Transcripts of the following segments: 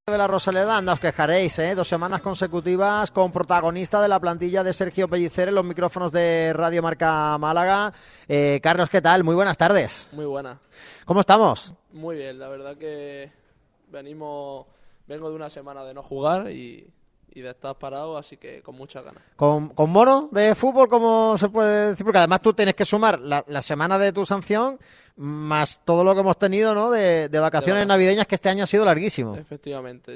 De la Rosaleda, anda, os quejaréis, 2 semanas consecutivas con protagonista de la plantilla de Sergio Pellicer en los micrófonos de Radio Marca Málaga. Carlos, ¿qué tal? Muy buenas tardes. Muy buenas. ¿Cómo estamos? Muy bien, la verdad que vengo de una semana de no jugar y de estar parado, así que con muchas ganas. ¿Con mono de fútbol, como se puede decir? Porque además tú tienes que sumar la semana de tu sanción más todo lo que hemos tenido, ¿no? De vacaciones navideñas, que este año ha sido larguísimo. Efectivamente,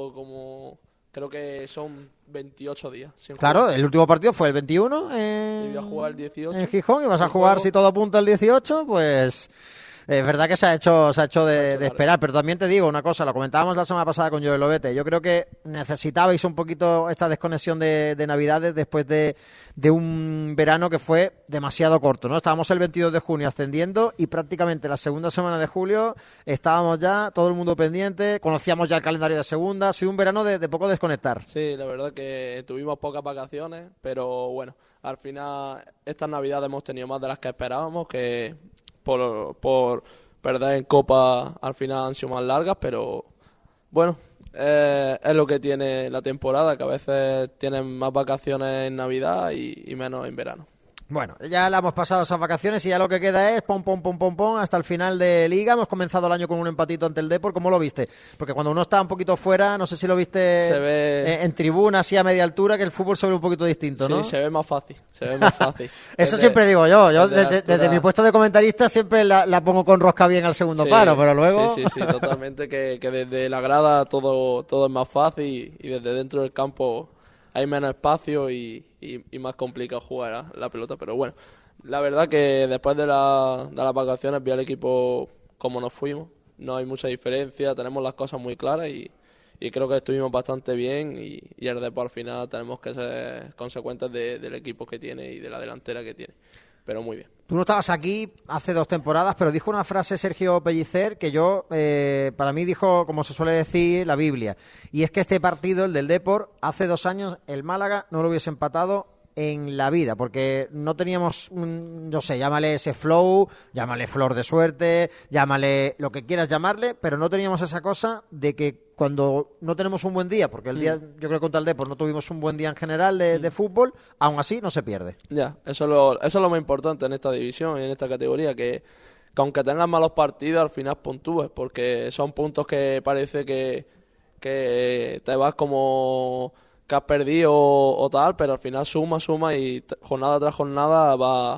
creo que son 28 días. Claro, el último partido fue el 21 y voy a jugar el 18 en Gijón, y vas a jugar, si todo apunta, el 18, pues... Es verdad que se ha hecho de esperar, pero también te digo una cosa, lo comentábamos la semana pasada con Joel Lobete. Yo creo que necesitabais un poquito esta desconexión de Navidades después de un verano que fue demasiado corto, ¿no? Estábamos el 22 de junio ascendiendo y prácticamente la segunda semana de julio estábamos ya todo el mundo pendiente, conocíamos ya el calendario de segunda, ha sido un verano de poco desconectar. Sí, la verdad que tuvimos pocas vacaciones, pero bueno, al final estas Navidades hemos tenido más de las que esperábamos, que por perder en Copa al final han sido más largas, pero bueno, es lo que tiene la temporada, que a veces tienen más vacaciones en Navidad y menos en verano. Bueno, ya la hemos pasado esas vacaciones y ya lo que queda es pom hasta el final de Liga. Hemos comenzado el año con un empatito ante el Depor. ¿Cómo lo viste? Porque cuando uno está un poquito fuera, no sé si lo viste en tribuna, así a media altura, que el fútbol se ve un poquito distinto, ¿no? Sí, se ve más fácil. Eso siempre digo yo. Desde mi puesto de comentarista siempre la pongo con rosca bien al segundo palo, pero luego... Sí, totalmente, que desde la grada todo es más fácil y desde dentro del campo hay menos espacio y más complicado jugar la pelota, pero bueno, la verdad que después de las vacaciones vi al equipo como nos fuimos, no hay mucha diferencia, tenemos las cosas muy claras y creo que estuvimos bastante bien y el Depor al final tenemos que ser consecuentes del equipo que tiene y de la delantera que tiene, pero muy bien. Tú no estabas aquí hace 2 temporadas, pero dijo una frase Sergio Pellicer que para mí dijo, como se suele decir, la Biblia. Y es que este partido, el del Depor, hace 2 años el Málaga no lo hubiese empatado en la vida, porque no teníamos, no sé, llámale ese flow, llámale flor de suerte, llámale lo que quieras llamarle, pero no teníamos esa cosa de que cuando no tenemos un buen día, porque el día, yo creo que contra el Depor no tuvimos un buen día en general de fútbol, aún así no se pierde. Ya, eso es lo más importante en esta división y en esta categoría, que aunque tengas malos partidos, al final puntúes, porque son puntos que parece que te vas como que has perdido o tal, pero al final suma y jornada tras jornada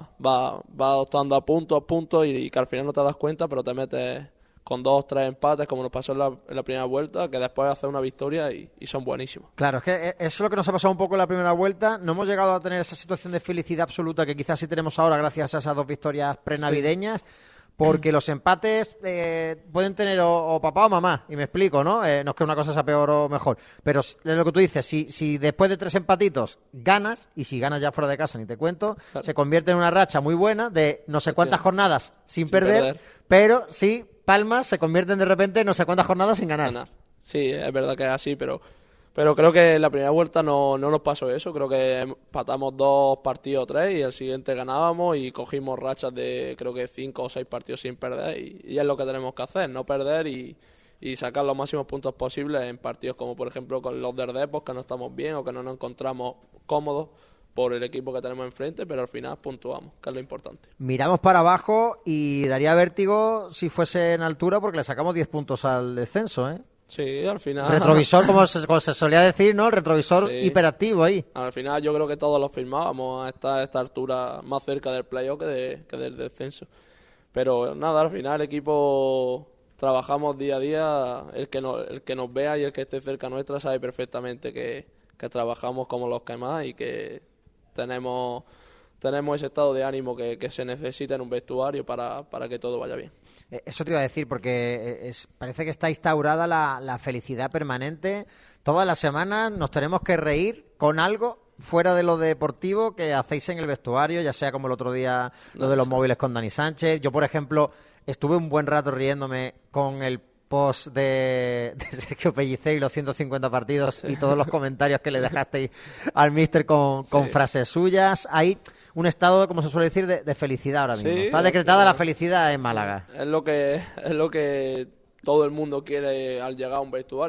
va optando a punto y que al final no te das cuenta, pero te metes con 2 o 3 empates, como nos pasó en la primera vuelta, que después hace una victoria y son buenísimos. Claro, es que eso es lo que nos ha pasado un poco en la primera vuelta. No hemos llegado a tener esa situación de felicidad absoluta que quizás sí tenemos ahora gracias a esas 2 victorias prenavideñas. Sí. Porque los empates pueden tener o papá o mamá, y me explico, ¿no? No es que una cosa sea peor o mejor, pero es lo que tú dices, si después de 3 empatitos ganas, y si ganas ya fuera de casa, ni te cuento, claro, se convierte en una racha muy buena de no sé cuántas jornadas sin perder, pero si palmas se convierten de repente en no sé cuántas jornadas sin ganar. Sí, es verdad que es así, pero creo que en la primera vuelta no nos pasó eso. Creo que empatamos 2 partidos, 3 y el siguiente ganábamos y cogimos rachas de creo que 5 o 6 partidos sin perder y es lo que tenemos que hacer, no perder y sacar los máximos puntos posibles en partidos como por ejemplo con los del Depor, que no estamos bien o que no nos encontramos cómodos por el equipo que tenemos enfrente, pero al final puntuamos, que es lo importante. Miramos para abajo y daría vértigo si fuese en altura porque le sacamos 10 puntos al descenso, ¿eh? Sí, al final... Retrovisor, como se solía decir, ¿no? El retrovisor sí, hiperactivo ahí. Al final yo creo que todos lo firmábamos a esta altura más cerca del playoff que del descenso. Pero nada, al final el equipo trabajamos día a día, el que nos vea y el que esté cerca nuestra sabe perfectamente que trabajamos como los que más y que tenemos ese estado de ánimo que se necesita en un vestuario para que todo vaya bien. Eso te iba a decir, porque parece que está instaurada la felicidad permanente. Todas las semanas nos tenemos que reír con algo fuera de lo deportivo que hacéis en el vestuario, ya sea como el otro día lo de los móviles con Dani Sánchez. Yo, por ejemplo, estuve un buen rato riéndome con el post de Sergio Pellicer y los 150 partidos y todos los comentarios que le dejasteis al míster con frases suyas. Hay un estado, como se suele decir, de felicidad ahora mismo. Sí, está decretada la felicidad en Málaga. Es lo que todo el mundo quiere al llegar a un vestuario.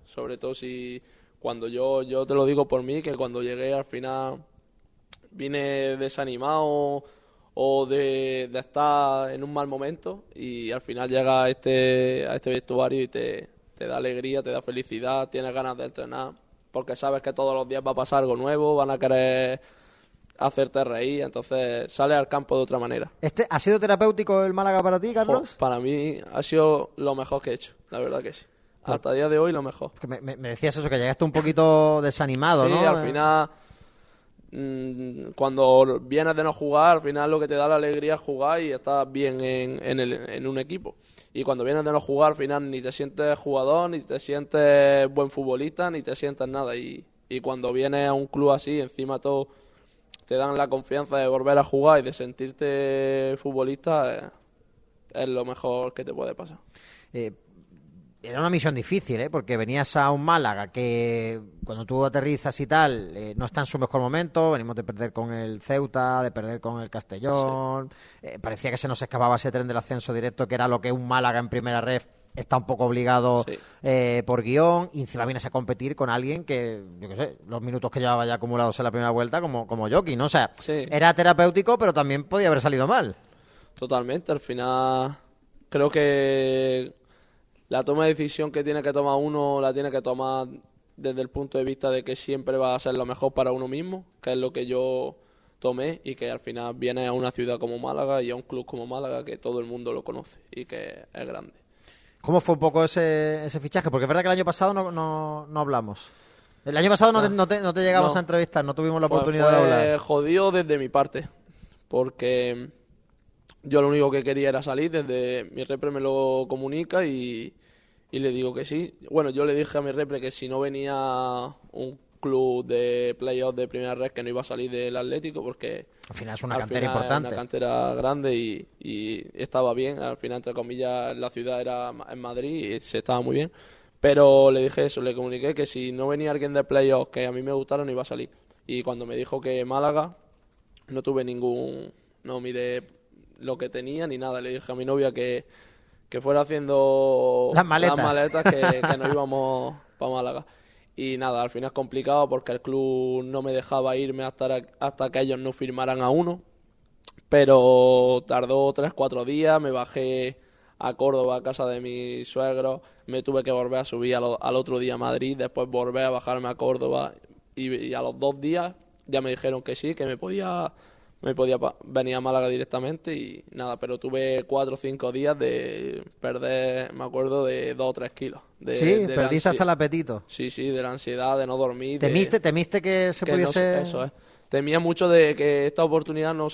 Sobre todo si cuando yo te lo digo por mí, que cuando llegué al final vine desanimado o de estar en un mal momento y al final llega a este vestuario y te da alegría, te da felicidad, tienes ganas de entrenar porque sabes que todos los días va a pasar algo nuevo, van a querer hacerte reír, entonces sales al campo de otra manera. ¿Ha sido terapéutico el Málaga para ti, Carlos? Para mí ha sido lo mejor que he hecho, la verdad que sí. Hasta el día de hoy lo mejor. Porque me decías eso, que llegaste un poquito desanimado, sí, ¿no? Sí, al final, cuando vienes de no jugar, al final lo que te da la alegría es jugar y estás bien en un equipo. Y cuando vienes de no jugar, al final ni te sientes jugador, ni te sientes buen futbolista, ni te sientes nada. Y cuando vienes a un club así, encima todo te dan la confianza de volver a jugar y de sentirte futbolista, es lo mejor que te puede pasar. Era una misión difícil, ¿eh? Porque venías a un Málaga que cuando tú aterrizas y tal, no está en su mejor momento. Venimos de perder con el Ceuta, de perder con el Castellón. Sí. Parecía que se nos escapaba ese tren del ascenso directo, que era lo que un Málaga en primera ref está un poco obligado sí. Por guión. Y encima vienes a competir con alguien que, yo qué sé, los minutos que llevaba ya acumulados en la primera vuelta, como Jockey, ¿no? O sea, sí. Era terapéutico, pero también podía haber salido mal. Totalmente. Al final, creo que la toma de decisión que tiene que tomar uno la tiene que tomar desde el punto de vista de que siempre va a ser lo mejor para uno mismo, que es lo que yo tomé y que al final viene a una ciudad como Málaga y a un club como Málaga que todo el mundo lo conoce y que es grande. ¿Cómo fue un poco ese fichaje? Porque es verdad que el año pasado no hablamos. El año pasado no te llegamos a entrevistar, no tuvimos la oportunidad de hablar. Jodido desde mi parte, porque yo lo único que quería era salir, desde mi repre me lo comunica y le digo que sí. Bueno, yo le dije a mi repre que si no venía un club de playoff de primera red que no iba a salir del Atlético porque al final es una cantera importante. Es una cantera grande y estaba bien. Al final, entre comillas, la ciudad era en Madrid y se estaba muy bien. Pero le dije eso, le comuniqué que si no venía alguien de playoff que a mí me gustara no iba a salir. Y cuando me dijo que Málaga, no miré lo que tenía ni nada. Le dije a mi novia que fuera haciendo las maletas que nos íbamos para Málaga. Y nada, al final es complicado porque el club no me dejaba irme hasta que ellos no firmaran a uno. Pero tardó 3-4 días, me bajé a Córdoba, a casa de mi suegro, me tuve que volver a subir al otro día a Madrid, después volver a bajarme a Córdoba y a los 2 días ya me dijeron que sí, que me podía venir a Málaga directamente y nada, pero tuve 4 o 5 días de perder, me acuerdo, de 2 o 3 kilos. Perdiste hasta el apetito. Sí, de la ansiedad, de no dormir. ¿Temiste que se pudiese...? Eso es. Temía mucho de que esta oportunidad no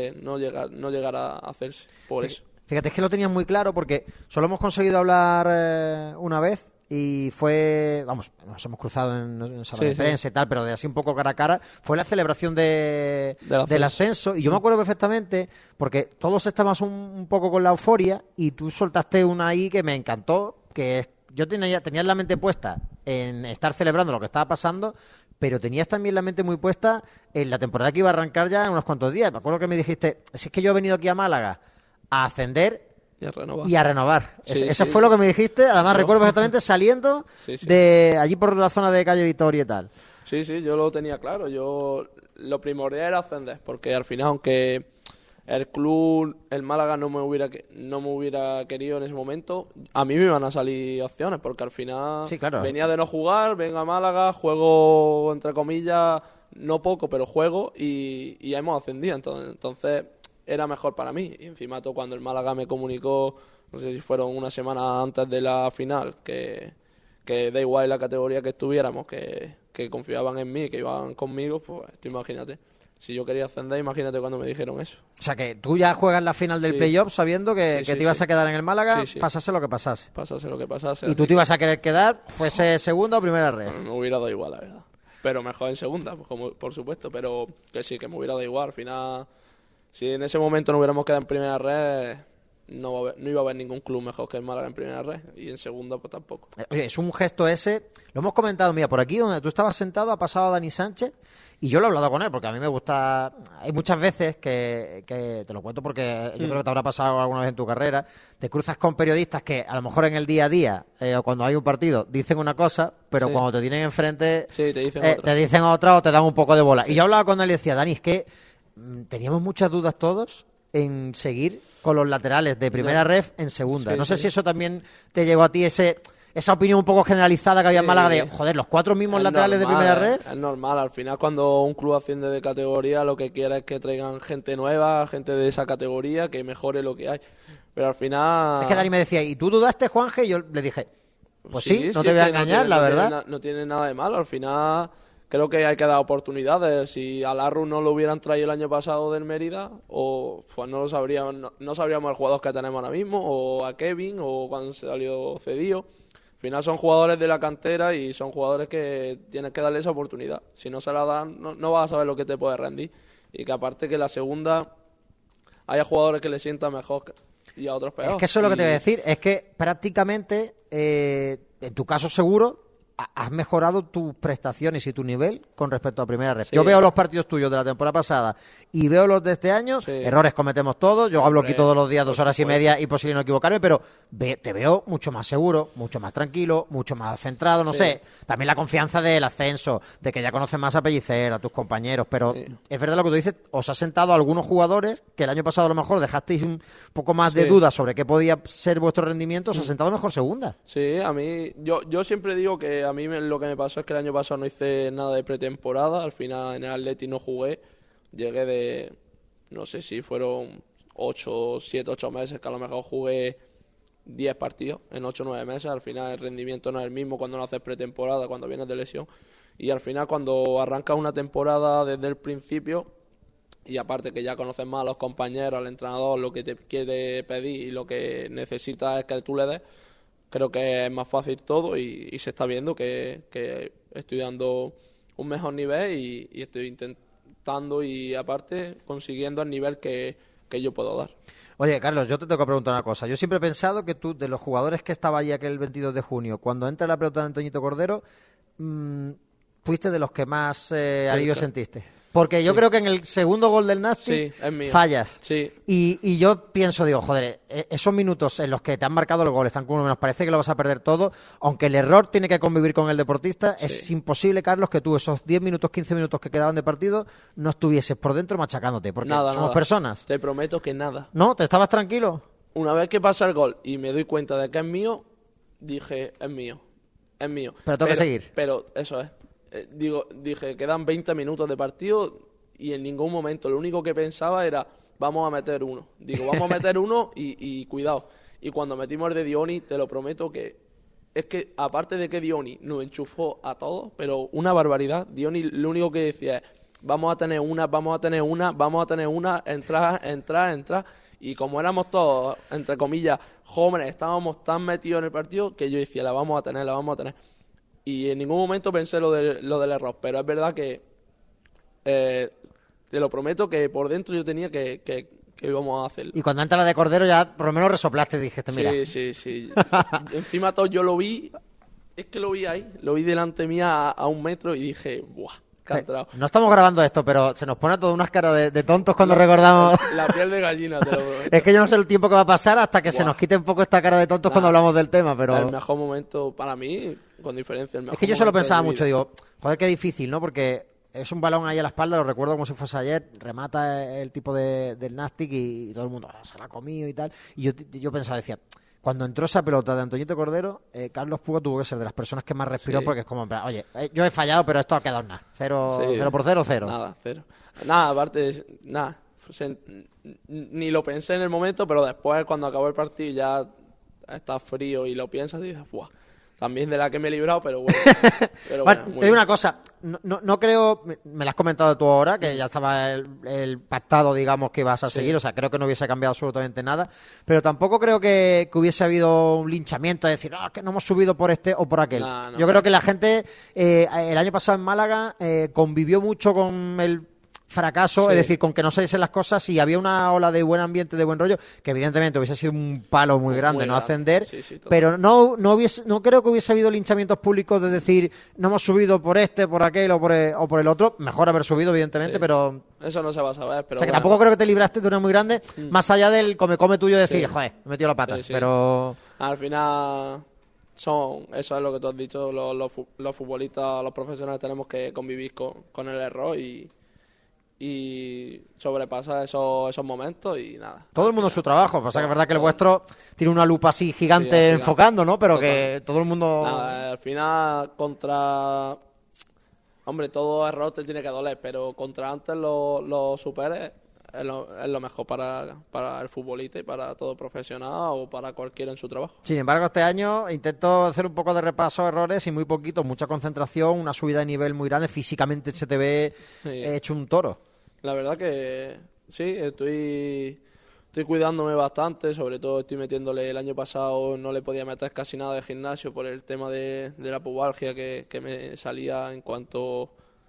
llegara a hacerse, por eso. Fíjate, es que lo tenías muy claro porque solo hemos conseguido hablar una vez y fue, vamos, nos hemos cruzado en sala de prensa y tal, pero de así un poco cara a cara, fue la celebración del ascenso. Y yo me acuerdo perfectamente porque todos estábamos un poco con la euforia y tú soltaste una ahí que me encantó, que yo tenía en la mente puesta en estar celebrando lo que estaba pasando, pero tenías también la mente muy puesta en la temporada que iba a arrancar ya en unos cuantos días. Me acuerdo que me dijiste, si es que yo he venido aquí a Málaga a ascender y a renovar. Eso fue lo que me dijiste. Además, recuerdo perfectamente saliendo de allí por la zona de calle Victoria y tal. Sí, yo lo tenía claro. Lo primordial era ascender, porque al final, aunque el club, el Málaga, no me hubiera querido en ese momento, a mí me iban a salir opciones, porque al final venía de no jugar, vengo a Málaga, juego, entre comillas, no poco, pero juego, y ya hemos ascendido. Entonces era mejor para mí. Y encima todo cuando el Málaga me comunicó, no sé si fueron una semana antes de la final, que da igual la categoría que estuviéramos, que confiaban en mí, que iban conmigo, pues tú imagínate. Si yo quería ascender, imagínate cuando me dijeron eso. O sea que tú ya juegas la final del playoff sabiendo que te ibas a quedar en el Málaga, pasase lo que pasase. Pasase lo que pasase. ¿Y tú te ibas a querer quedar, fuese segunda o primera red? Bueno, me hubiera dado igual, la verdad. Pero mejor en segunda, por supuesto. Pero que sí, que me hubiera dado igual. Al final, si en ese momento no hubiéramos quedado en primera red, no iba a haber ningún club mejor que el Málaga en primera red, y en segunda pues tampoco. Oye, es un gesto ese, lo hemos comentado, mira, por aquí donde tú estabas sentado ha pasado Dani Sánchez y yo lo he hablado con él porque a mí me gusta, hay muchas veces que te lo cuento porque yo creo que te habrá pasado alguna vez en tu carrera, te cruzas con periodistas que a lo mejor en el día a día o cuando hay un partido dicen una cosa, pero cuando te tienen enfrente sí, te dicen otra o te dan un poco de bola. Sí. Y yo hablaba con él y decía, Dani, es que teníamos muchas dudas todos en seguir con los laterales de primera ref en segunda. Sí, no sé si eso también te llegó a ti, esa opinión un poco generalizada que había en Málaga de, joder, los 4 mismos laterales de primera ref. Es normal, al final cuando un club asciende de categoría lo que quiere es que traigan gente nueva, gente de esa categoría, que mejore lo que hay. Pero al final... Es que Dani me decía, ¿y tú dudaste, Juanje? Y yo le dije, pues sí, no te voy a engañar, la verdad. No tiene nada de malo, al final... Creo que hay que dar oportunidades. Si a Larru no lo hubieran traído el año pasado del Mérida, o pues no lo sabríamos, no sabríamos el jugador que tenemos ahora mismo, o a Kevin, o cuando salió cedido. Al final son jugadores de la cantera y son jugadores que tienes que darle esa oportunidad. Si no se la dan, no vas a saber lo que te puede rendir. Y que aparte que la segunda haya jugadores que le sientan mejor y a otros peor. Es que eso es lo que te voy a decir, es que prácticamente, en tu caso seguro, has mejorado tus prestaciones y tu nivel con respecto a primera red. Sí. Yo veo los partidos tuyos de la temporada pasada y veo los de este año, errores cometemos todos, yo hablo aquí todos los días 2 horas y media, imposible no equivocarme, pero te veo mucho más seguro, mucho más tranquilo, mucho más centrado, no sé, también la confianza del ascenso, de que ya conoces más a Pellicer, a tus compañeros, pero es verdad lo que tú dices, os has sentado a algunos jugadores que el año pasado a lo mejor dejasteis un poco más de dudas sobre qué podía ser vuestro rendimiento, os has sentado mejor segunda. Sí, a mí, yo siempre digo que a mí lo que me pasó es que el año pasado no hice nada de pretemporada, al final en el Atleti no jugué, llegué de, no sé si fueron 7, 8 meses, que a lo mejor jugué 10 partidos en 8 o 9 meses, al final el rendimiento no es el mismo cuando no haces pretemporada, cuando vienes de lesión, y al final cuando arrancas una temporada desde el principio, y aparte que ya conoces más a los compañeros, al entrenador, lo que te quiere pedir y lo que necesitas es que tú le des, creo que es más fácil todo y se está viendo que estoy dando un mejor nivel y estoy intentando y aparte consiguiendo el nivel que yo puedo dar. Oye, Carlos, yo te tengo que preguntar una cosa. Yo siempre he pensado que tú, de los jugadores que estaba allí aquel 22 de junio, cuando entra la pelota de Antoñito Cordero, fuiste de los que más alivio sentiste. Porque yo creo que en el segundo gol del Nasty fallas. Sí. Y yo pienso, digo, joder, esos minutos en los que te han marcado el gol están con uno menos, parece que lo vas a perder todo. Aunque el error tiene que convivir con el deportista, es imposible, Carlos, que tú esos 10 minutos, 15 minutos que quedaban de partido no estuvieses por dentro machacándote. Porque somos personas. Te prometo que nada. ¿No? ¿Te estabas tranquilo? Una vez que pasa el gol y me doy cuenta de que es mío, dije, es mío. Pero tengo que seguir. Pero eso es. Dije, quedan 20 minutos de partido y en ningún momento, lo único que pensaba era, vamos a meter uno. Digo, vamos a meter uno y cuidado. Y cuando metimos el de Dioni, te lo prometo que, es que aparte de que Dioni nos enchufó a todos, pero una barbaridad, Dioni lo único que decía es, vamos a tener una, entrar. Y como éramos todos, entre comillas, jóvenes, estábamos tan metidos en el partido que yo decía, la vamos a tener. Y en ningún momento pensé lo del error, pero es verdad que te lo prometo que por dentro yo tenía que íbamos a hacerlo. Y cuando entra la de Cordero ya por lo menos resoplaste, dijiste, mira. Sí. Encima todo yo lo vi, es que lo vi ahí, lo vi delante mía a 1 metro y dije, ¡buah! No estamos grabando esto, pero se nos pone todas unas caras de tontos cuando recordamos. La piel de gallina, te lo prometo. Es que yo no sé el tiempo que va a pasar hasta que se nos quite un poco esta cara de tontos cuando hablamos del tema, pero... El mejor momento para mí, con diferencia, el mejor. Es que yo se lo pensaba mucho, digo, joder, qué difícil, ¿no? Porque es un balón ahí a la espalda, lo recuerdo como si fuese ayer, remata el tipo del Nastic y todo el mundo se la ha comido y tal. Y yo pensaba, decía... Cuando entró esa pelota de Antoñito Cordero, Carlos Puga tuvo que ser de las personas que más respiró porque es como, oye, yo he fallado, pero esto ha quedado nada. 0 por 0, 0. Nada, 0. Nada, aparte, nada. Ni lo pensé en el momento, pero después, cuando acabó el partido, ya está frío y lo piensas y dices, ¡buah! También de la que me he librado, pero bueno. Bueno, te digo una cosa, no creo, me lo has comentado tú ahora, que ya estaba el pactado, digamos, que ibas a seguir, o sea, creo que no hubiese cambiado absolutamente nada, pero tampoco creo que hubiese habido un linchamiento de decir, que no hemos subido por este o por aquel. Yo creo que la gente, el año pasado en Málaga, convivió mucho con el fracaso, Sí. es decir, con que no saliesen las cosas, y había una ola de buen ambiente, de buen rollo, que evidentemente hubiese sido un palo muy grande no grande. ascender, Sí, total. pero no creo que hubiese habido linchamientos públicos de decir, no hemos subido por este, por aquel o por el otro. Mejor haber subido, evidentemente, Sí. pero... Eso no se va a saber, pero O sea, que bueno. tampoco creo que te libraste de una muy grande, más allá del come tuyo de decir, Sí. joder, me he metido la pata. Sí, sí. Pero Al final, eso es lo que tú has dicho, los futbolistas, los profesionales tenemos que convivir con el error y sobrepasar esos momentos y nada. todo el mundo su trabajo. Pasa que es verdad que el vuestro tiene una lupa así gigante, Sí, gigante. enfocando, ¿no? Pero que Totalmente. todo el mundo... Nada, al final Hombre, todo error te tiene que doler, pero contra antes lo superes es lo mejor para el futbolista y para todo profesional o para cualquiera en su trabajo. Sin embargo, este año intento hacer un poco de repaso, errores y muy poquito, mucha concentración, una subida de nivel muy grande. Físicamente se te ve Sí. hecho un toro. La verdad que sí, estoy cuidándome bastante, sobre todo estoy metiéndole, el año pasado no le podía meter casi nada de gimnasio por el tema de la pubalgia que me salía en cuanto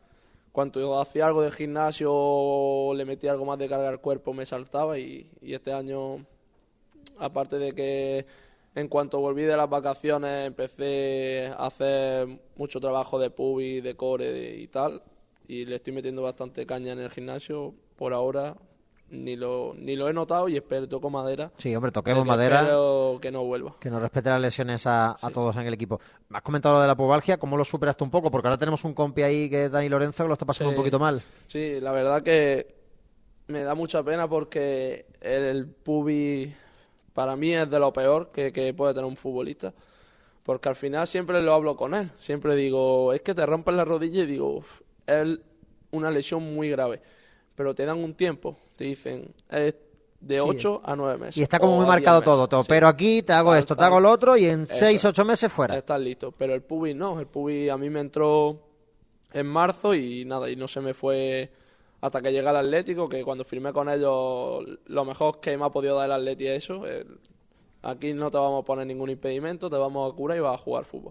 yo hacía algo de gimnasio o le metía algo más de carga al cuerpo me saltaba y este año, aparte de que en cuanto volví de las vacaciones empecé a hacer mucho trabajo de pub y de core y tal, y le estoy metiendo bastante caña en el gimnasio. Por ahora ni lo he notado y espero, toco madera. Sí, hombre, toquemos que madera. Espero que no vuelva. Que nos respete las lesiones a todos en el equipo. Me has comentado lo de la pubalgia, ¿cómo lo superaste un poco? Porque ahora tenemos un compi ahí que es Dani Lorenzo, que lo está pasando un Sí. poquito mal. Sí, la verdad que me da mucha pena porque el pubi para mí es de lo peor que puede tener un futbolista. Porque al final siempre lo hablo con él. Siempre digo, es que te rompes la rodilla y digo, "Uf, es una lesión muy grave". Pero te dan un tiempo, te dicen, es de 8 a 9 meses. Y está como o muy a marcado 10 meses. todo. Te Sí. opero aquí, te hago Tal, esto, te tal. hago lo otro, y en Eso 6, es. 8 meses fuera. Estás listo. Pero el pubi no, el pubi a mí me entró en marzo y nada, y no se me fue hasta que llegué al Atlético, que cuando firmé con ellos, lo mejor que me ha podido dar el Atleti es eso. Aquí no te vamos a poner ningún impedimento, te vamos a curar y vas a jugar fútbol.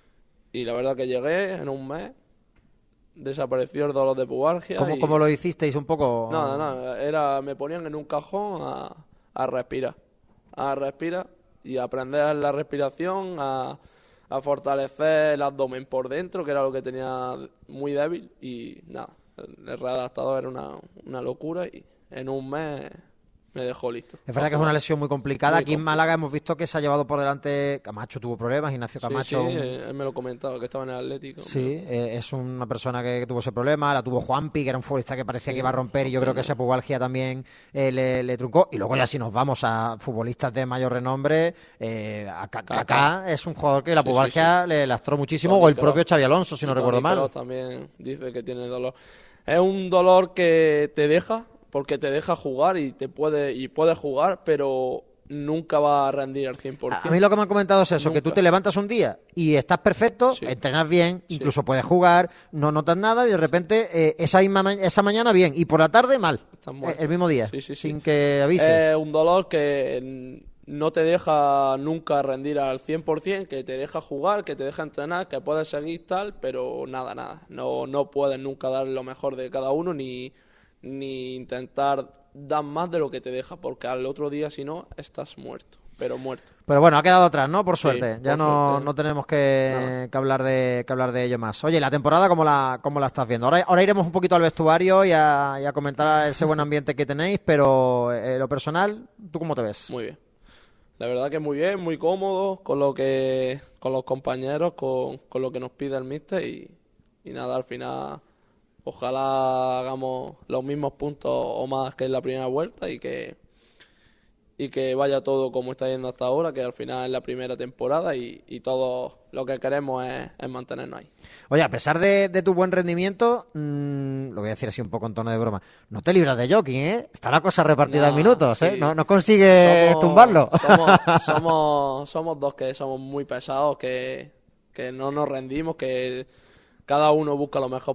Y la verdad que llegué en un mes, desapareció el dolor de pubalgia. ¿Cómo lo hicisteis un poco? Nada, me ponían en un cajón a respirar. A respirar y aprender la respiración, a fortalecer el abdomen por dentro, que era lo que tenía muy débil. Y nada, el readaptador era una locura y en un mes me dejó listo. Es verdad que es una lesión muy complicada. Muy Aquí en complicada. Málaga hemos visto que se ha llevado por delante. Camacho tuvo problemas, Ignacio Camacho. Sí, él me lo comentaba, que estaba en el Atlético. Sí, es una persona que tuvo ese problema. La tuvo Juanpi, que era un futbolista que parecía que iba a romper, y yo creo que esa pubalgia también le truncó. Y luego ya si nos vamos a futbolistas de mayor renombre, Kaká es un jugador que la Sí, pubalgia sí. le lastró muchísimo, Toni o el Kroos. propio Xavi Alonso, si no Y recuerdo Toni mal. Kroos también dice que tiene dolor. Es un dolor que te deja, porque te deja jugar y puedes jugar, pero nunca va a rendir al 100%. A mí lo que me han comentado es eso, que tú Nunca. te levantas un día y estás perfecto, Sí. entrenas bien, incluso puedes jugar, no notas nada, y de repente esa mañana bien, y por la tarde mal, Estás muerto. el mismo día, Sí. sin que avise. Es un dolor que no te deja nunca rendir al 100%, que te deja jugar, que te deja entrenar, que puedes seguir tal, pero nada. No puedes nunca dar lo mejor de cada uno ni intentar dar más de lo que te deja, porque al otro día si no estás muerto, pero muerto. Pero bueno, ha quedado atrás, ¿no? Por Sí, suerte. Ya por no, suerte. no tenemos Nada. que hablar de ello más. Oye, la temporada, ¿cómo la estás viendo? Ahora iremos un poquito al vestuario y a comentar ese buen ambiente que tenéis, pero lo personal, ¿tú cómo te ves? Muy bien. La verdad que muy bien, muy cómodo con los compañeros, con lo que nos pide el míster y nada, al final ojalá hagamos los mismos puntos o más que en la primera vuelta y que vaya todo como está yendo hasta ahora, que al final es la primera temporada y todo lo que queremos es mantenernos ahí. Oye, a pesar de tu buen rendimiento, lo voy a decir así un poco en tono de broma, no te libras de jockey, ¿eh? Está la cosa repartida en minutos, ¿eh? Sí. No consigues tumbarlo. Somos dos que somos muy pesados, que no nos rendimos, que cada uno busca lo mejor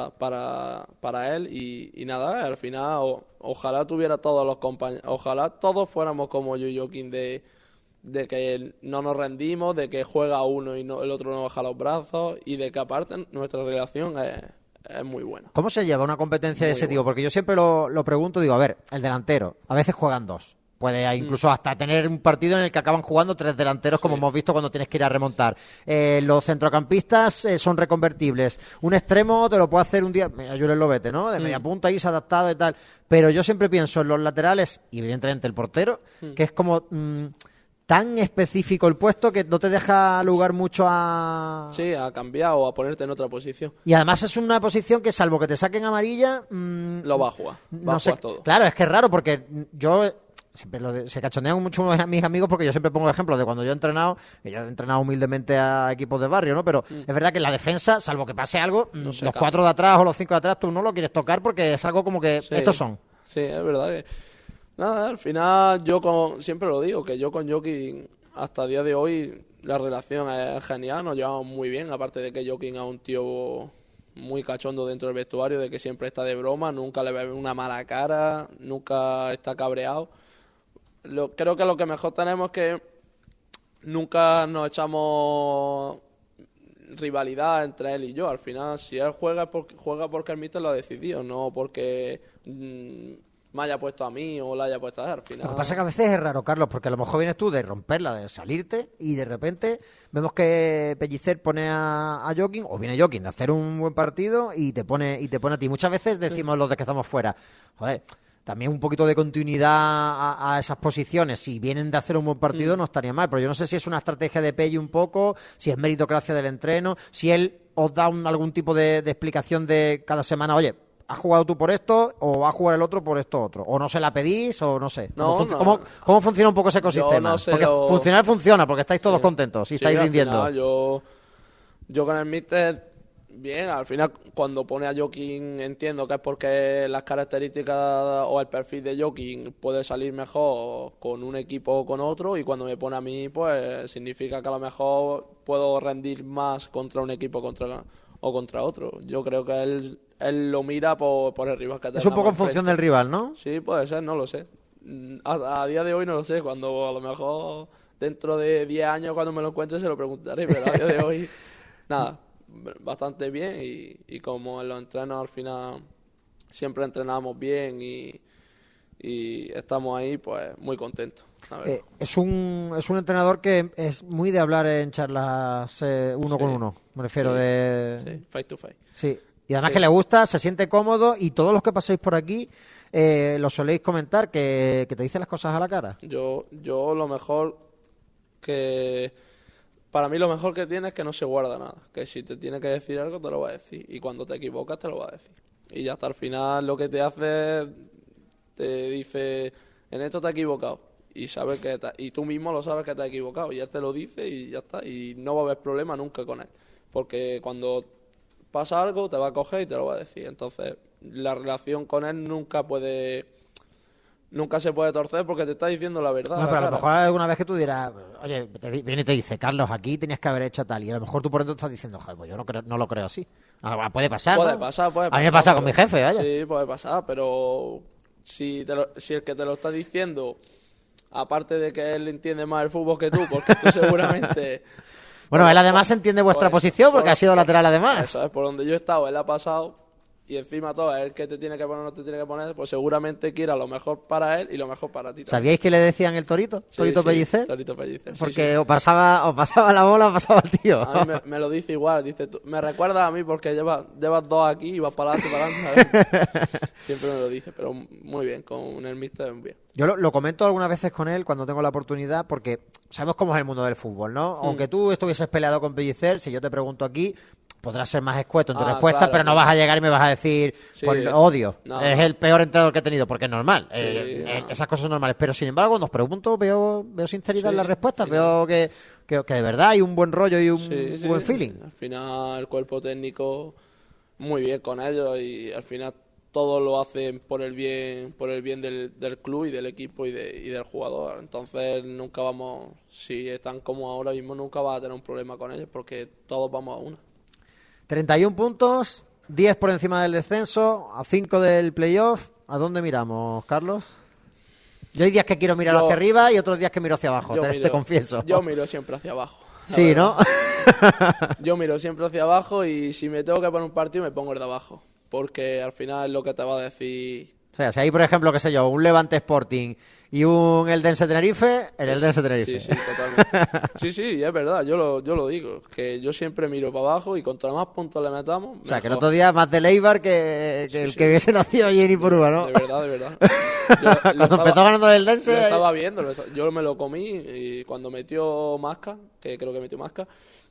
para él y nada, al final ojalá tuviera todos los compañeros, ojalá todos fuéramos como yo y Joaquín de que no nos rendimos, de que juega uno y el otro no baja los brazos y de que aparte nuestra relación es es muy buena. ¿Cómo se lleva una competencia de Muy ese tipo? buena. Porque yo siempre lo pregunto, digo, a ver, el delantero, a veces juegan dos. Puede incluso hasta tener un partido en el que acaban jugando 3 delanteros, como hemos visto cuando tienes que ir a remontar. Los centrocampistas son reconvertibles. Un extremo te lo puede hacer un día, mira, Julen Lobete, ¿no? De media punta ahí se ha adaptado y tal. Pero yo siempre pienso en los laterales, y evidentemente el portero, que es como tan específico el puesto que no te deja lugar mucho a... Sí, a cambiar o a ponerte en otra posición. Y además es una posición que, salvo que te saquen amarilla... Lo va a jugar. Va no a sé, jugar todo. claro, es que es raro porque yo siempre se cachondean mucho mis amigos porque yo siempre pongo ejemplos de cuando yo he entrenado, que yo he entrenado humildemente a equipos de barrio, ¿no? Pero es verdad que en la defensa, salvo que pase algo, los 4 de atrás o los 5 de atrás tú no lo quieres tocar porque es algo como que estos son. Sí, es verdad que... Nada, al final siempre lo digo, que yo con Joaquín hasta el día de hoy la relación es genial, nos llevamos muy bien, aparte de que Joaquín es un tío muy cachondo dentro del vestuario, de que siempre está de broma, nunca le ve una mala cara, nunca está cabreado. Creo que lo que mejor tenemos es que nunca nos echamos rivalidad entre él y yo. Al final, si él juega porque el míster lo ha decidido, no porque me haya puesto a mí o la haya puesto a él. Al final... Lo que pasa es que a veces es raro, Carlos, porque a lo mejor vienes tú de romperla, de salirte, y de repente vemos que Pellicer pone a Joaquín, o viene Joaquín de hacer un buen partido y te pone a ti. Muchas veces decimos los de que estamos fuera, joder, también un poquito de continuidad a esas posiciones. Si vienen de hacer un buen partido no estaría mal, pero yo no sé si es una estrategia de Pelli un poco, si es meritocracia del entreno, si él os da algún tipo de explicación de cada semana, oye, ¿has jugado tú por esto o va a jugar el otro por esto otro? ¿O no se la pedís o no sé? ¿Cómo funciona un poco ese ecosistema? No sé, porque funcionar funciona, porque estáis todos contentos y estáis rindiendo. Final, yo con el míster... Bien, al final cuando pone a Joaquín entiendo que es porque las características o el perfil de Joaquín puede salir mejor con un equipo o con otro, y cuando me pone a mí pues significa que a lo mejor puedo rendir más contra un equipo o contra otro. Yo creo que él lo mira por el rival que tenga. Es un poco en función del rival, ¿no? Sí, puede ser, no lo sé. A día de hoy no lo sé, cuando a lo mejor dentro de 10 años cuando me lo encuentre se lo preguntaré, pero a día de hoy nada. Bastante bien, y como en los entrenos al final siempre entrenamos bien y estamos ahí, pues muy contentos. Es un entrenador que es muy de hablar en charlas uno con uno, me refiero Sí, face to face. Sí, y además que le gusta, se siente cómodo, y todos los que pasáis por aquí lo soléis comentar, que te dice las cosas a la cara. Yo lo mejor que... Para mí lo mejor que tiene es que no se guarda nada. Que si te tiene que decir algo, te lo va a decir. Y cuando te equivocas, te lo va a decir. Y ya hasta al final lo que te hace, te dice, en esto te has equivocado. Y sabes y tú mismo lo sabes que te has equivocado. Y él te lo dice y ya está. Y no va a haber problema nunca con él. Porque cuando pasa algo, te va a coger y te lo va a decir. Entonces, la relación con él nunca se puede torcer porque te está diciendo la verdad. No, pero a lo mejor alguna vez que tú dirás, oye, viene y te dice, Carlos, aquí tenías que haber hecho tal, y a lo mejor tú por dentro estás diciendo, joder, pues yo no lo creo así. Puede pasar, Puede ¿no? pasar. A mí me pasa con mi jefe, vaya. Sí, puede pasar, pero si el que te lo está diciendo, aparte de que él entiende más el fútbol que tú, porque tú seguramente... Bueno, él además entiende vuestra posición porque ha sido lateral además. Eso es, por donde yo he estado, él ha pasado... Y encima todo, el que te tiene que poner o no te tiene que poner, pues seguramente quiera lo mejor para él y lo mejor para ti también. ¿Sabíais que le decían el Torito? Sí, ¿Torito sí, Pellicer? Torito Pellicer. Porque o pasaba la bola o pasaba el tío. A mí me lo dice igual, dice, me recuerda a mí porque llevas 2 aquí y vas para adelante, Siempre me lo dice, pero muy bien, con el míster bien. Yo lo comento algunas veces con él cuando tengo la oportunidad, porque sabemos cómo es el mundo del fútbol, ¿no? Aunque tú estuvieses peleado con Pellicer, si yo te pregunto aquí, podrás ser más escueto en tu respuesta, claro, pero no vas a llegar y me vas a decir, pues odio, es el peor entrenador que he tenido, porque es normal, esas cosas son normales. Pero sin embargo, cuando os pregunto, veo sinceridad en las respuestas, veo que de verdad hay un buen rollo y un buen feeling. Al final, el cuerpo técnico, muy bien con ellos, y al final todos lo hacen por el bien del club y del equipo y del jugador. Entonces nunca si están como ahora mismo, nunca vas a tener un problema con ellos, porque todos vamos a una. 31 puntos, 10 por encima del descenso, a 5 del playoff. ¿A dónde miramos, Carlos? Yo hay días que quiero mirar hacia arriba y otros días que miro hacia abajo, te confieso. Yo miro siempre hacia abajo. Sí, ¿no? Yo miro siempre hacia abajo y si me tengo que poner un partido me pongo el de abajo. Porque al final es lo que te va a decir. O sea, si hay, por ejemplo, qué sé yo, un Levante Sporting y un Eldense Tenerife, el Eldense Tenerife. Sí, totalmente. Sí, es verdad, yo lo digo. Que yo siempre miro para abajo y contra más puntos le metamos, O sea, que el mejor. otro día más de Eibar que el que hubiese nacido allí en Ipurúa, ¿no? De verdad. Cuando empezó ganando el Eldense... Lo estaba viendo, yo me lo comí y cuando metió Masca, que creo que metió Masca,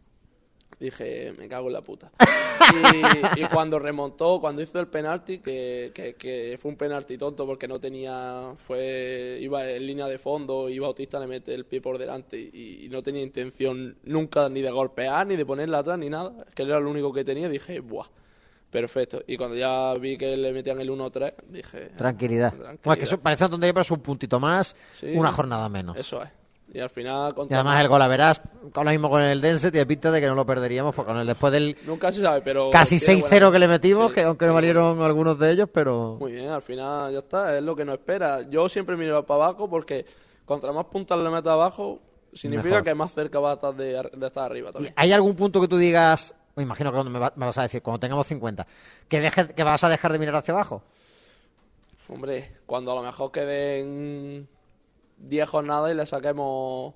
dije, me cago en la puta. Y cuando remontó, cuando hizo el penalti, que fue un penalti tonto porque no tenía, iba en línea de fondo y Bautista le mete el pie por delante y no tenía intención nunca ni de golpear, ni de ponerla atrás, ni nada. Es que era lo único que tenía, dije, buah, perfecto. Y cuando ya vi que le metían el 1-3, dije... Tranquilidad. Bueno, es que eso parece una tontería, pero es un puntito más, Sí, una jornada menos. Eso es. Y al final... Y además el gol, a verás, ahora mismo con el Eldense tiene pinta de que no lo perderíamos, porque con el después del Nunca se sabe, pero... casi tiene 6-0 que le metimos, Sí, que aunque no valieron algunos de ellos, pero... Muy bien, al final ya está, es lo que nos espera. Yo siempre miro para abajo porque contra más puntas le metas abajo, significa Mejor. que más cerca va a estar de estar arriba ¿Y también. ¿Hay algún punto que tú digas, me imagino que cuando me vas a decir, cuando tengamos 50, que vas a dejar de mirar hacia abajo? Hombre, cuando a lo mejor queden 10 jornadas y le saquemos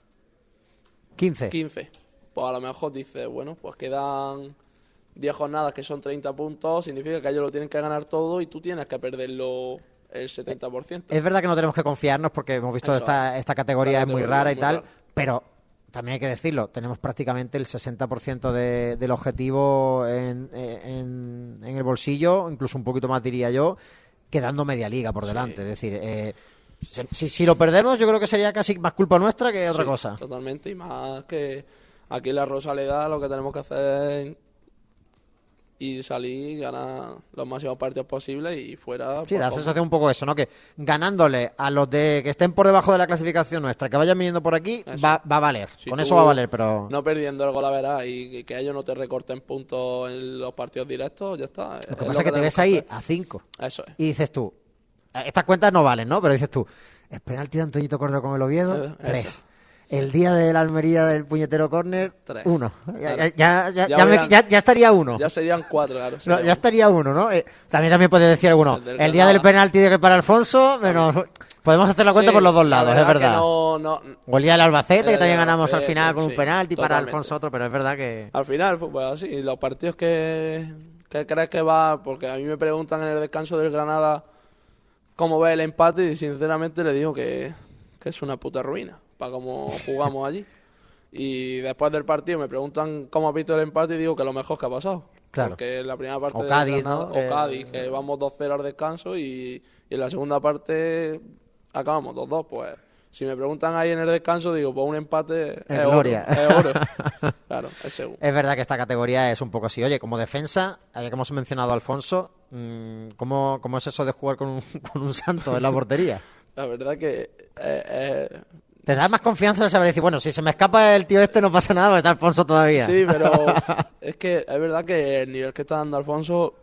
15. 15, pues a lo mejor dices, bueno, pues quedan 10 jornadas que son 30 puntos, significa que ellos lo tienen que ganar todo y tú tienes que perderlo el 70%. Es verdad que no tenemos que confiarnos porque hemos visto Eso esta categoría Esta es muy categoría rara es y muy tal, rara. pero también hay que decirlo, tenemos prácticamente el 60% del objetivo en el bolsillo, incluso un poquito más diría yo, quedando media liga por delante. Es decir, si lo perdemos yo creo que sería casi más culpa nuestra que otra Sí, cosa. Totalmente, y más que aquí en la Rosaleda lo que tenemos que hacer es ir, salir, ganar los máximos partidos posibles y fuera... Sí, pues, da la como- sensación un poco eso, ¿no? Que ganándole a los que estén por debajo de la clasificación nuestra, que vayan viniendo por aquí, Eso. va a valer. Si Con tú eso va a valer, pero... No perdiendo el gol a verás y que ellos no te recorten puntos en los partidos directos, ya está. Lo que pasa es que te ves ahí a 5 Eso es. y dices tú, estas cuentas no valen, ¿no? Pero dices tú, el penalti de Antoñito Córdoba con el Oviedo, Eso. 3. El día de la Almería del puñetero córner, 3. 1. Claro. Ya estaría 1. Ya serían 4, claro. No, serían- ya estaría 1, ¿no? También puede decir alguno, El del el día del Granada. penalti para Alfonso, menos... Podemos hacer la cuenta Sí, por los dos la lados, es que verdad. no, O el día del Albacete, que El también día- ganamos al final con un sí, penalti para totalmente. Alfonso otro, pero es verdad que... Al final, pues así, y los partidos que crees que va, porque a mí me preguntan en el descanso del Granada cómo ve el empate y sinceramente le digo que es una puta ruina para cómo jugamos allí. Y después del partido me preguntan cómo ha visto el empate y digo que lo mejor que ha pasado. Claro. Porque en la primera parte O del Cádiz, Granada- ¿no? O Cádiz, que vamos 2-0 al descanso y en la segunda parte acabamos 2-2, pues... Si me preguntan ahí en el descanso, digo, pues un empate Es es gloria. oro. Es oro. Claro, es seguro. Es verdad que esta categoría es un poco así. Oye, como defensa, ya que hemos mencionado a Alfonso, ¿cómo es eso de jugar con un santo en la portería? La verdad que ¿Te da más confianza de saber decir, bueno, si se me escapa el tío este no pasa nada porque está Alfonso todavía? sí, pero es que es verdad que el nivel que está dando Alfonso,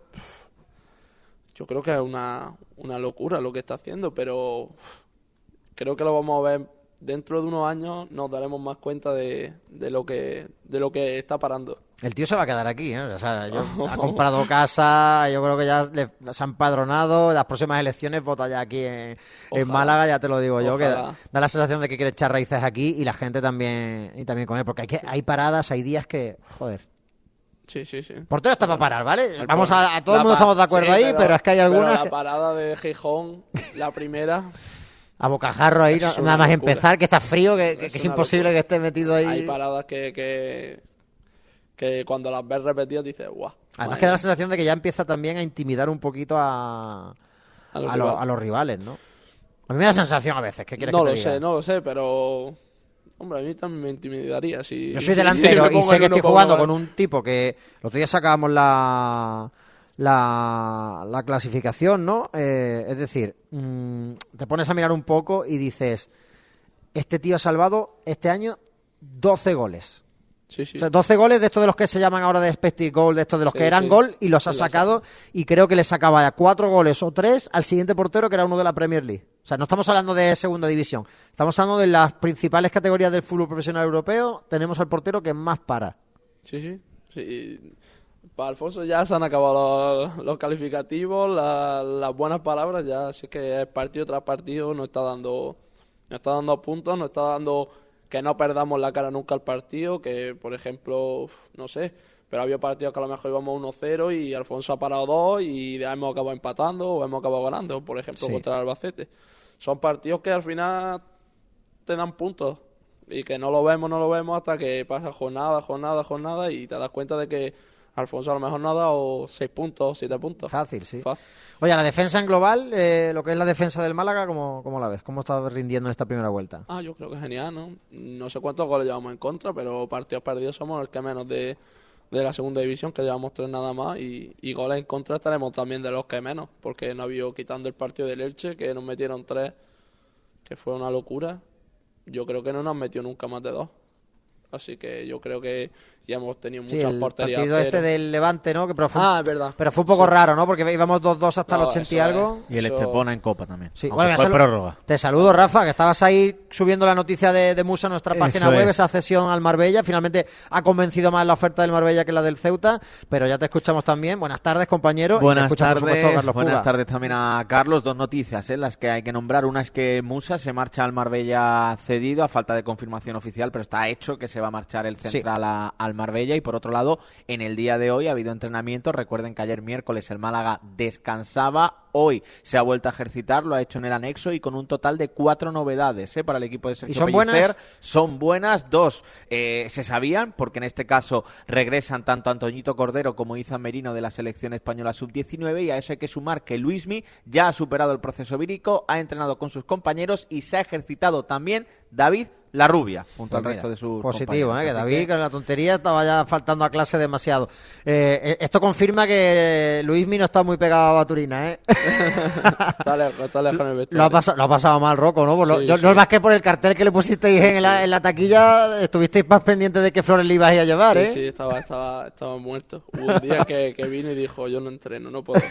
yo creo que es una locura lo que está haciendo, pero creo que lo vamos a ver dentro de unos años, nos daremos más cuenta de lo que está parando. El tío se va a quedar aquí, ¿eh? O sea, ha comprado casa, yo creo que ya se ha empadronado, las próximas elecciones vota ya aquí en Ojalá. Málaga, ya te lo digo yo, que Ojalá. da la sensación de que quiere echar raíces aquí y la gente también con él, porque hay paradas, hay días que, joder, Sí. portero está para parar, ¿vale? El Vamos por- a todo el la mundo pa- estamos de acuerdo sí, ahí, pero es que hay pero algunas la que, parada de Gijón, la primera, a bocajarro ahí, es nada una más locura. empezar, que está frío, que es una imposible locura. que esté metido ahí. hay paradas que cuando las ves repetidas dices, guau. Además que da la sensación de que ya empieza también a intimidar un poquito a los rivales, ¿no? A mí me da sensación a veces, ¿qué quieres No que te lo diga? sé, no lo sé, pero... Hombre, a mí también me intimidaría si... Yo soy si delantero me y pongo sé en que uno estoy para jugando uno. con un tipo que... El otro día sacábamos la clasificación, ¿no? Es decir, te pones a mirar un poco y dices, este tío ha salvado este año 12 goles. Sí. O sea, 12 goles de estos de los que se llaman ahora de expected goal, de estos de los Sí, que eran sí. gol, y los Sí, ha los sacado, y creo que le sacaba 4 goles o 3 al siguiente portero, que era uno de la Premier League. O sea, no estamos hablando de segunda división, estamos hablando de las principales categorías del fútbol profesional europeo. Tenemos al portero que más para. Sí. Para Alfonso ya se han acabado los calificativos, las buenas palabras, ya así que partido tras partido nos está dando puntos, nos está dando que no perdamos la cara nunca al partido, que por ejemplo, no sé, pero había partidos que a lo mejor íbamos 1-0 y Alfonso ha parado 2 y ya hemos acabado empatando o hemos acabado ganando, por ejemplo, contra el Albacete. Son partidos que al final te dan puntos y que no lo vemos hasta que pasa jornada y te das cuenta de que Alfonso a lo mejor no ha dado 6 puntos, 7 puntos. Fácil, sí. Oye, la defensa en global, lo que es la defensa del Málaga, ¿cómo la ves? ¿Cómo está rindiendo en esta primera vuelta? Yo creo que genial, ¿no? No sé cuántos goles llevamos en contra, pero partidos perdidos somos el que menos de la segunda división, que llevamos 3 nada más, y goles en contra estaremos también de los que menos, porque no había, quitando el partido del Elche, que nos metieron 3, que fue una locura. Yo creo que no nos han metido nunca más de 2. Así que yo creo que ya hemos tenido muchas porterías. El partido del Levante, ¿no? Pero fue, es verdad. Pero fue un poco raro, ¿no? Porque íbamos 2-2 hasta el 80 y algo. Y el Estepona en Copa también. Sí, bueno, fue prórroga. Te saludo, Rafa, que estabas ahí subiendo la noticia de Musa a nuestra página web, esa cesión al Marbella. Finalmente ha convencido más la oferta del Marbella que la del Ceuta, pero ya te escuchamos también. Buenas tardes, compañero. Buenas tardes también a Carlos. 2 noticias, las que hay que nombrar. Una es que Musa se marcha al Marbella cedido, a falta de confirmación oficial, pero está hecho que se va a marchar el central al Marbella. Y por otro lado, en el día de hoy ha habido entrenamiento. Recuerden que ayer miércoles el Málaga descansaba. Hoy se ha vuelto a ejercitar, lo ha hecho en el anexo y con un total de 4 novedades para el equipo de Sergio Pellicer. ¿Buenas? Son buenas, 2 se sabían, porque en este caso regresan tanto Antoñito Cordero como Izan Merino de la selección española sub-19, y a eso hay que sumar que Luismi ya ha superado el proceso vírico, ha entrenado con sus compañeros y se ha ejercitado también David La Rubia, junto al resto de sus positivo, compañeros. Que David, con la tontería, estaba ya faltando a clase demasiado. Esto confirma que Luismi no está muy pegado a Baturina, Está lejos en el vestuario. Lo ha pasado mal, Rocco, ¿no? No es más que por el cartel que le pusisteis en la taquilla, estuvisteis más pendientes de qué flores le ibas a llevar, Sí, estaba muerto. Hubo un día que vino y dijo, yo no entreno, no puedo.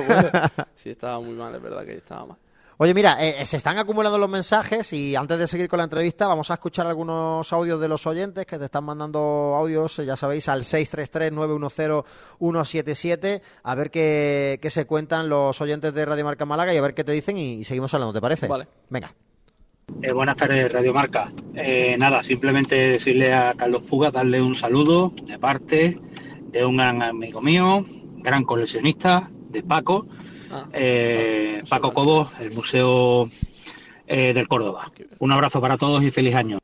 Sí, estaba muy mal, es verdad que estaba mal. Oye, mira, se están acumulando los mensajes y antes de seguir con la entrevista vamos a escuchar algunos audios de los oyentes que te están mandando audios, ya sabéis, al 633-910-177, a ver qué se cuentan los oyentes de Radio Marca Málaga y a ver qué te dicen y seguimos hablando, ¿te parece? Vale. Venga. Buenas tardes, Radio Marca. Nada, simplemente decirle a Carlos Puga, darle un saludo de parte de un gran amigo mío, gran coleccionista, de Paco, Paco Cobos, el Museo del Córdoba. Un abrazo para todos y feliz año.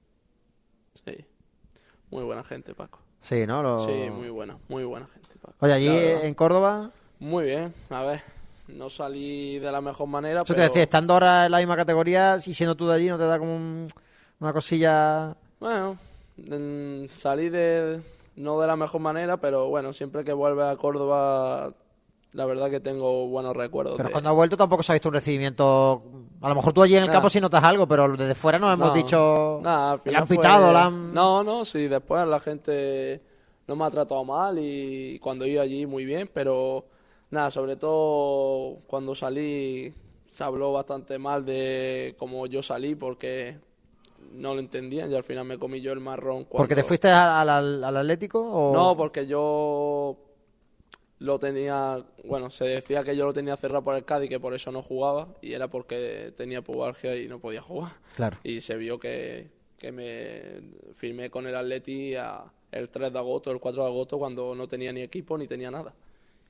Sí, muy buena gente, Paco. Sí, ¿no? Sí, muy buena gente, Paco. Oye, allí en Córdoba... Muy bien, a ver, no salí de la mejor manera, Eso te decía, estando ahora en la misma categoría y siendo tú de allí, ¿no te da como una cosilla...? Bueno, salí no de la mejor manera, pero bueno, siempre que vuelves a Córdoba... La verdad que tengo buenos recuerdos. Pero cuando ha vuelto tampoco se ha visto un recibimiento. A lo mejor tú allí en el campo sí notas algo, pero desde fuera nos hemos dicho. Al final han pitado, No, sí, después la gente no me ha tratado mal y cuando iba allí muy bien, pero nada, sobre todo cuando salí se habló bastante mal de cómo yo salí porque no lo entendían y al final me comí yo el marrón. ¿Porque te fuiste al Atlético? ¿O? No, porque yo lo tenía, se decía que yo lo tenía cerrado por el Cádiz, que por eso no jugaba, y era porque tenía pubalgia y no podía jugar. Claro. Y se vio que me firmé con el Atleti el 3 de agosto, el 4 de agosto, cuando no tenía ni equipo ni tenía nada.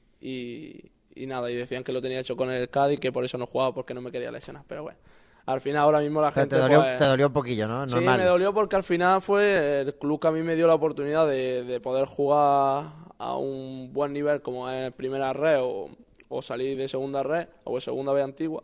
Y nada, y decían que lo tenía hecho con el Cádiz, que por eso no jugaba, porque no me quería lesionar. Pero bueno, al final ahora mismo la gente... Te dolió un poquillo, ¿no? Sí, me dolió porque al final fue el club que a mí me dio la oportunidad de poder jugar a un buen nivel como es primera red o salir de segunda red o de segunda B antigua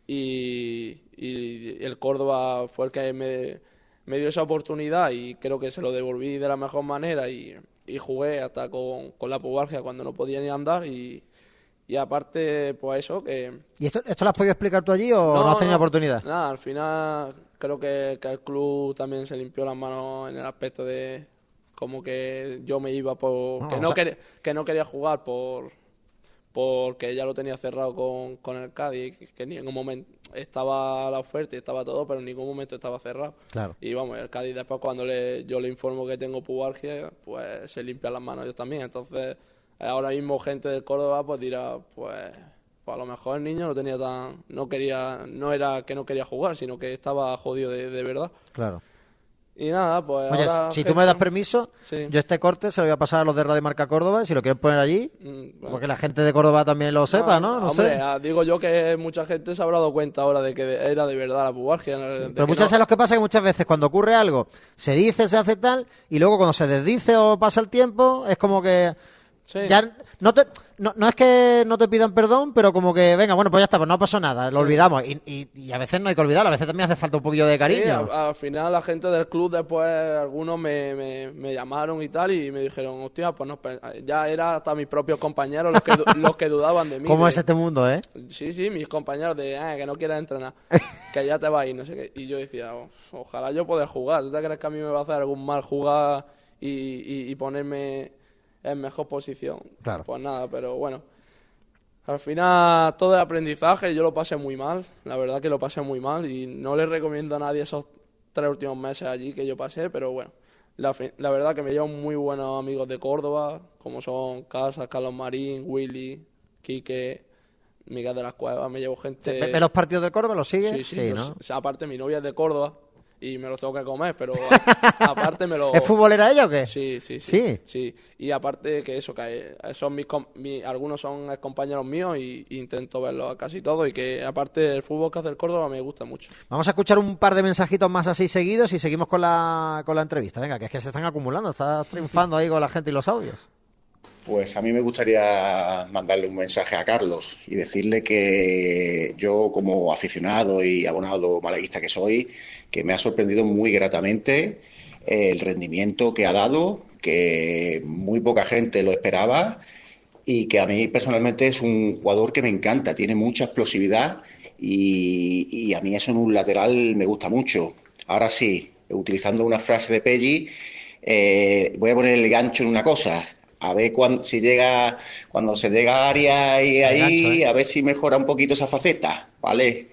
y el Córdoba fue el que me dio esa oportunidad y creo que se lo devolví de la mejor manera y jugué hasta con la pubalgia cuando no podía ni andar y aparte pues eso que... ¿Y esto lo has podido explicar tú allí o no has tenido oportunidad? Nada, al final creo que el club también se limpió las manos en el aspecto de como que yo me iba que no quería jugar por porque ya lo tenía cerrado con el Cádiz, que en ningún momento estaba la oferta y estaba todo, pero en ningún momento estaba cerrado. Claro. Y vamos, el Cádiz después cuando yo le informo que tengo pubalgia, pues se limpian las manos ellos también. Entonces, ahora mismo gente del Córdoba pues dirá, pues a lo mejor el niño no era que no quería jugar, sino que estaba jodido de verdad. Claro. Y nada, pues oye, ahora... si tú me das permiso, sí. Yo este corte se lo voy a pasar a los de Radio Marca Córdoba, si lo quieren poner allí, bueno. porque la gente de Córdoba también lo sepa, ¿no? No hombre, sé. Digo yo que mucha gente se habrá dado cuenta ahora de que era de verdad la pubalgia. Pero muchas veces lo que pasa es que muchas veces cuando ocurre algo, se dice, se hace tal, y luego cuando se desdice o pasa el tiempo, es como que... Sí. Ya no es que no te pidan perdón, pero como que, venga, bueno, pues ya está, pues no pasó nada, lo olvidamos. Y a veces no hay que olvidarlo, a veces también hace falta un poquillo de cariño. Sí, al final la gente del club después, algunos me llamaron y tal, y me dijeron, hostia, pues no, ya era hasta mis propios compañeros los que dudaban de mí. ¿Cómo es este mundo, eh? Sí, mis compañeros de, que no quieres entrenar, que ya te vas a ir, no sé qué. Y yo decía, ojalá yo pueda jugar. ¿Tú te crees que a mí me va a hacer algún mal jugar y ponerme en mejor posición? Claro. Pues nada, pero bueno, al final todo es aprendizaje. Yo lo pasé muy mal, la verdad que lo pasé muy mal, y no le recomiendo a nadie esos 3 últimos meses allí que yo pasé, pero bueno, la verdad que me llevo muy buenos amigos de Córdoba, como son Casas, Carlos Marín, Willy, Quique, Miguel de las Cuevas. Me llevo gente... ¿Ve los partidos del Córdoba? ¿Los sigue? Sí, ¿no? O sea, aparte mi novia es de Córdoba y me los tengo que comer, pero aparte me lo... ¿Es futbolera ella o qué? Sí. Y aparte que eso, que son algunos son compañeros míos y intento verlos casi todos, y que aparte el fútbol que hace el Córdoba me gusta mucho. Vamos a escuchar un par de mensajitos más así seguidos y seguimos con la entrevista. Venga, que es que se están acumulando, estás triunfando ahí con la gente y los audios. Pues a mí me gustaría mandarle un mensaje a Carlos y decirle que yo, como aficionado y abonado malaguista que soy, que me ha sorprendido muy gratamente el rendimiento que ha dado, que muy poca gente lo esperaba, y que a mí personalmente es un jugador que me encanta, tiene mucha explosividad y a mí eso en un lateral me gusta mucho. Ahora sí, utilizando una frase de Pelli, voy a poner el gancho en una cosa. A ver cuando se llega a área y ahí, a ver si mejora un poquito esa faceta, ¿vale?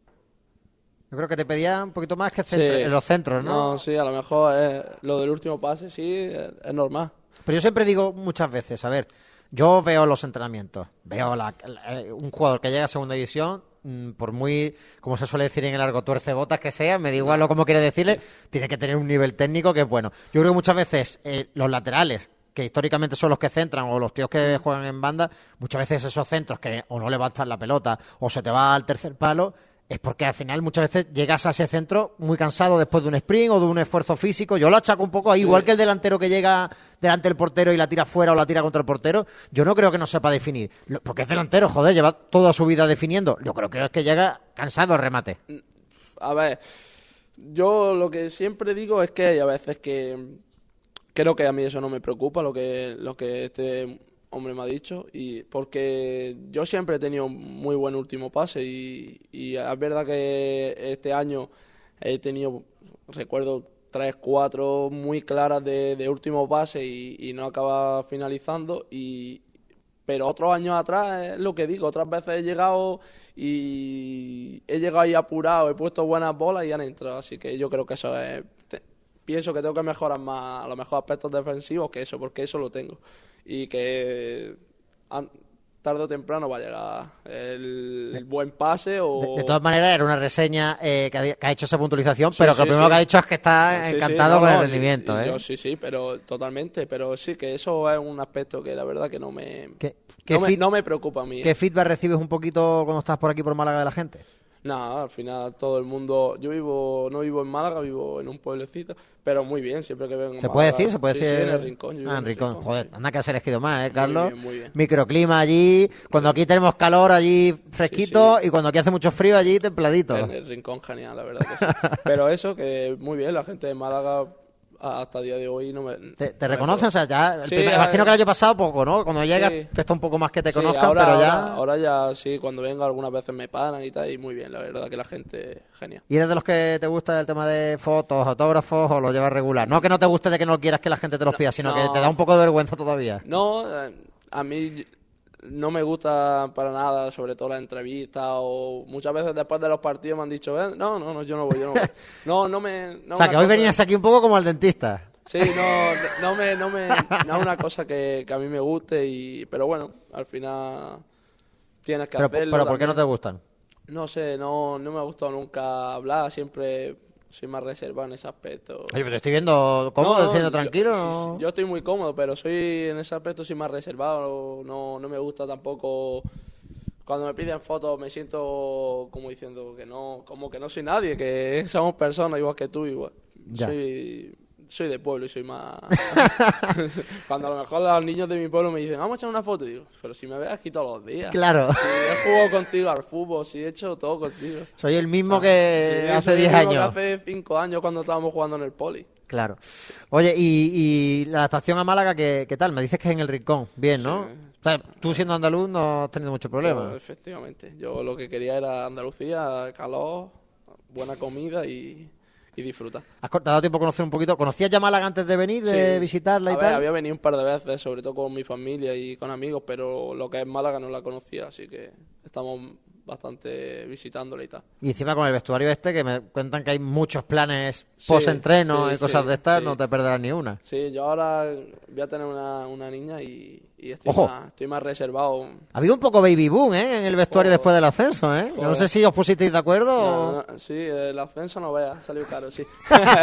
Yo creo que te pedía un poquito más que en los centros, ¿no? No, sí, a lo mejor lo del último pase sí es normal. Pero yo siempre digo muchas veces, a ver, yo veo los entrenamientos, veo un jugador que llega a segunda división, por muy, como se suele decir en el argot, tuercebotas que sea, me da igual lo como quiere decirle, tiene que tener un nivel técnico que es bueno. Yo creo que muchas veces los laterales, que históricamente son los que centran, o los tíos que juegan en banda, muchas veces esos centros que o no levantas la pelota o se te va al tercer palo, es porque al final muchas veces llegas a ese centro muy cansado después de un sprint o de un esfuerzo físico. Yo lo achaco un poco ahí, igual que el delantero que llega delante del portero y la tira fuera o la tira contra el portero. Yo no creo que no sepa definir, porque es delantero, joder, lleva toda su vida definiendo. Yo creo que es que llega cansado al remate. A ver, yo lo que siempre digo es que hay a veces que creo que a mí eso no me preocupa, lo que este hombre me ha dicho, y porque yo siempre he tenido muy buen último pase, y es verdad que este año he tenido, recuerdo, 3, 4 muy claras de último pase y no acaba finalizando, pero otros años atrás es lo que digo, otras veces he llegado ahí apurado, he puesto buenas bolas y han entrado, así que yo creo que eso es... Pienso que tengo que mejorar más a lo mejor aspectos defensivos que eso, porque eso lo tengo. Y que tarde o temprano va a llegar el buen pase o... De todas maneras, era una reseña que ha hecho esa puntualización, pero que lo primero que ha dicho es que está encantado con el rendimiento. Sí, pero totalmente. Pero sí, que eso es un aspecto que la verdad que no me preocupa a mí. ¿Qué feedback recibes un poquito cuando estás por aquí por Málaga de la gente? No, al final todo el mundo... Yo no vivo en Málaga, vivo en un pueblecito, pero muy bien, siempre que vengo a Málaga. ¿Se puede decir? Sí, en el Rincón. En el Rincón. Joder, anda que has elegido más, Carlos? Muy bien. Microclima allí, cuando aquí tenemos calor, allí fresquito, y cuando aquí hace mucho frío, allí templadito. En el Rincón, genial, la verdad que sí. Pero eso, que muy bien, la gente de Málaga... Hasta el día de hoy no me... ¿Te reconocen? O sea, ya... imagino que el año pasado poco, ¿no? Cuando llegas cuesta un poco más que te conozcan, pero ya... Ahora ya sí, cuando vengo algunas veces me paran y tal, y muy bien, la verdad que la gente... Genial. ¿Y eres de los que te gusta el tema de fotos, autógrafos, o lo llevas regular? No que no te guste de que no quieras que la gente te los pida, sino que te da un poco de vergüenza todavía. No, a mí... no me gusta para nada, sobre todo las entrevistas, o muchas veces después de los partidos me han dicho, no, yo no voy. No, o sea, que hoy venías aquí un poco como al dentista. Sí, no es una cosa que a mí me guste, pero bueno, al final tienes que hacerlo. ¿Pero por qué no te gustan? No sé, no me ha gustado nunca hablar, siempre soy más reservado en ese aspecto. Oye, pero estoy viendo cómodo, siendo tranquilo. Yo estoy muy cómodo, pero en ese aspecto soy más reservado, no me gusta tampoco. Cuando me piden fotos me siento como diciendo como que no soy nadie, que somos personas igual que tú, igual. Ya. Soy de pueblo y soy más... Cuando a lo mejor los niños de mi pueblo me dicen, vamos a echar una foto, y digo, pero si me ves aquí todos los días. Claro. Si he jugado contigo al fútbol, si he hecho todo contigo. Soy el mismo que hace 10 años. Que hace 5 años cuando estábamos jugando en el Poli. Claro. Oye, y la adaptación a Málaga, ¿qué tal? Me dices que es en el Rincón. Bien, ¿no? Sí. O sea, tú siendo andaluz no has tenido mucho problema. Pues, efectivamente. Yo lo que quería era Andalucía, calor, buena comida y disfrutar. ¿Te has dado tiempo a conocer un poquito? ¿Conocías ya Málaga antes de venir, de visitarla y tal? Había venido un par de veces, sobre todo con mi familia y con amigos, pero lo que es Málaga no la conocía, así que estamos bastante visitándola y tal. Y encima con el vestuario que me cuentan que hay muchos planes post-entreno y cosas de estas, no te perderás ni una. Sí, yo ahora voy a tener una niña y estoy más reservado. Ha habido un poco baby boom, en el vestuario después del ascenso, ¿eh? No sé si os pusisteis de acuerdo. Sí, el ascenso no vea, salió caro, sí.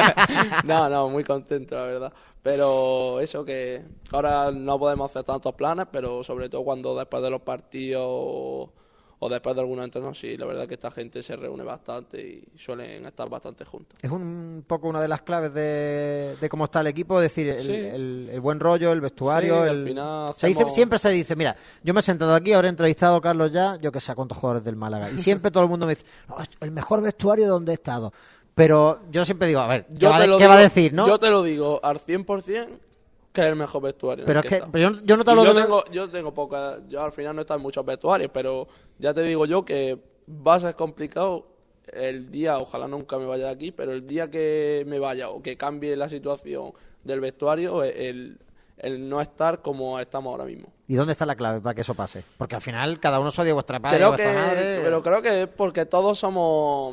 No, muy contento, la verdad. Pero eso que ahora no podemos hacer tantos planes, pero sobre todo cuando después de los partidos o después de algunos entrenos, sí, la verdad que esta gente se reúne bastante y suelen estar bastante juntos. Es un poco una de las claves de cómo está el equipo, es decir, el buen rollo, el vestuario. Sí, al final siempre se dice, mira, yo me he sentado aquí, habré entrevistado a Carlos ya, yo que sé a cuántos jugadores del Málaga, y siempre todo el mundo me dice, no, es el mejor vestuario donde he estado. Pero yo siempre digo, a ver, ¿qué va a decir, no? Yo te lo digo al 100%. Que es el mejor vestuario. Pero yo no te hablo yo tengo poca. Yo al final no he estado en muchos vestuarios, pero ya te digo yo que va a ser complicado el día, ojalá nunca me vaya de aquí, pero el día que me vaya o que cambie la situación del vestuario, el no estar como estamos ahora mismo. ¿Y dónde está la clave para que eso pase? Porque al final cada uno soy de vuestra padre, de vuestra madre. Pero creo que es porque todos somos.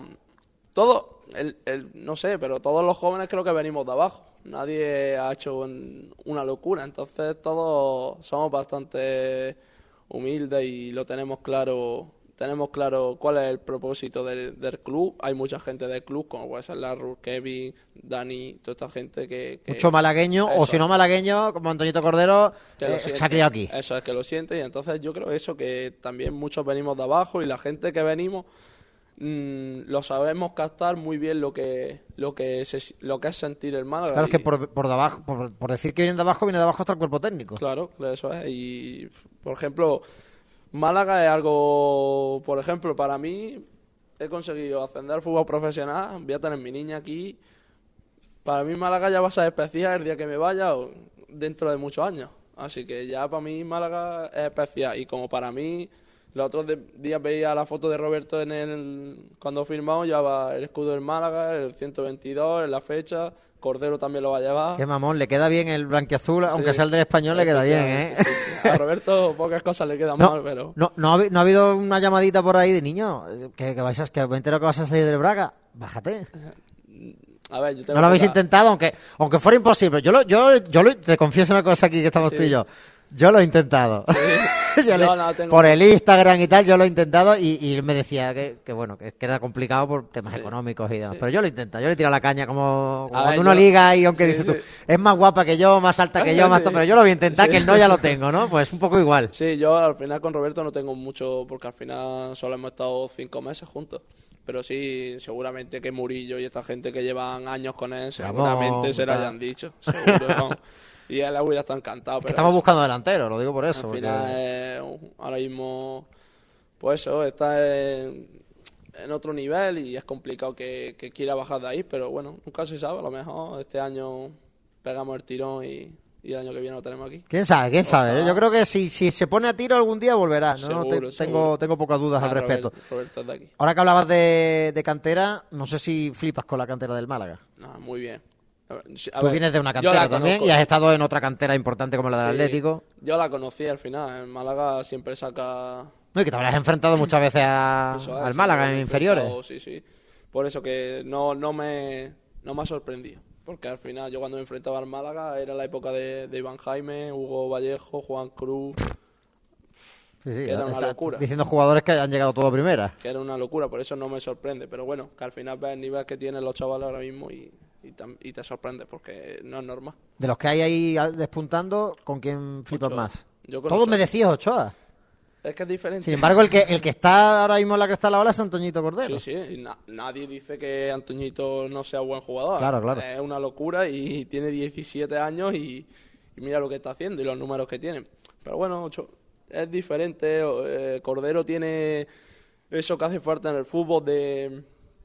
No sé, pero todos los jóvenes creo que venimos de abajo. Nadie ha hecho una locura, entonces todos somos bastante humildes y lo tenemos claro. Tenemos claro cuál es el propósito del club. Hay mucha gente del club, como puede ser Larru, Kevin, Dani, toda esta gente que mucho malagueño, o si no malagueño, como Antoñito Cordero, se ha criado aquí. Eso es que lo siente, y entonces yo creo eso, que también muchos venimos de abajo y la gente que venimos lo sabemos captar muy bien lo que es sentir el Málaga. Claro, es que por debajo, por decir que viene de abajo hasta el cuerpo técnico. Claro, eso es. Y por ejemplo, Málaga es algo, por ejemplo, para mí he conseguido ascender al fútbol profesional, voy a tener mi niña aquí. Para mí Málaga ya va a ser especial el día que me vaya o dentro de muchos años. Así que ya para mí Málaga es especial, y como para mí. Los otros días veía la foto de Roberto cuando firmamos, llevaba el escudo del Málaga, el 122, en la fecha. Cordero también lo va a llevar. Qué mamón, le queda bien el blanquiazul, aunque sea el del Español, le queda bien, ¿eh? Sí. A Roberto pocas cosas le quedan mal, pero... No ha habido una llamadita por ahí de niño, que me entero que vas a salir del Braga, bájate. A ver, no lo habéis intentado, aunque fuera imposible. Yo te confieso una cosa aquí que estamos tú y yo. Yo lo he intentado. Sí. Por el Instagram y tal, yo lo he intentado y me decía que bueno, que era complicado por temas económicos y demás. Sí. Pero yo lo he intentado, yo le he tirado la caña como cuando uno liga, y aunque dices tú, es más guapa que yo, más alta que yo, más pero yo lo voy a intentar, que el no ya lo tengo, ¿no? Pues un poco igual. Sí, yo al final con Roberto no tengo mucho, porque al final solo hemos estado 5 meses juntos. Pero sí, seguramente que Murillo y esta gente que llevan años con él, seguramente se lo hayan dicho. Seguro, ¿no? Y él hubiera estado encantado. Pero estamos buscando delantero, lo digo por eso. Al final, ahora mismo, pues eso, está en otro nivel y es complicado que quiera bajar de ahí, pero bueno, nunca se sabe. A lo mejor este año pegamos el tirón y el año que viene lo tenemos aquí. ¿Quién sabe? Yo creo que si se pone a tiro algún día volverá, ¿no? Seguro. Tengo pocas dudas al respecto. Roberto es de aquí. Ahora que hablabas de cantera, no sé si flipas con la cantera del Málaga. No, muy bien. Tú vienes de una cantera también y has estado en otra cantera importante como la del Atlético. Yo la conocí al final. En Málaga siempre saca... No, y que te habrás enfrentado muchas veces al Málaga en inferiores. Sí. Por eso que no me ha sorprendido. Porque al final yo cuando me enfrentaba al Málaga era la época de Iván Jaime, Hugo Vallejo, Juan Cruz... Sí, que era una locura. Diciendo jugadores que han llegado todo a primera. Que era una locura, por eso no me sorprende. Pero bueno, que al final ves el nivel que tienen los chavales ahora mismo y te sorprende porque no es normal. De los que hay ahí despuntando, ¿con quién flipas Ochoa. más? Todos Ochoa. Me decías Ochoa. Es que es diferente. Sin embargo, el que está ahora mismo en la cresta de la ola es Antoñito Cordero. Sí. Nadie dice que Antoñito no sea buen jugador. Claro. Es una locura y tiene 17 años y mira lo que está haciendo y los números que tiene. Pero bueno, es diferente. Cordero tiene eso que hace falta en el fútbol de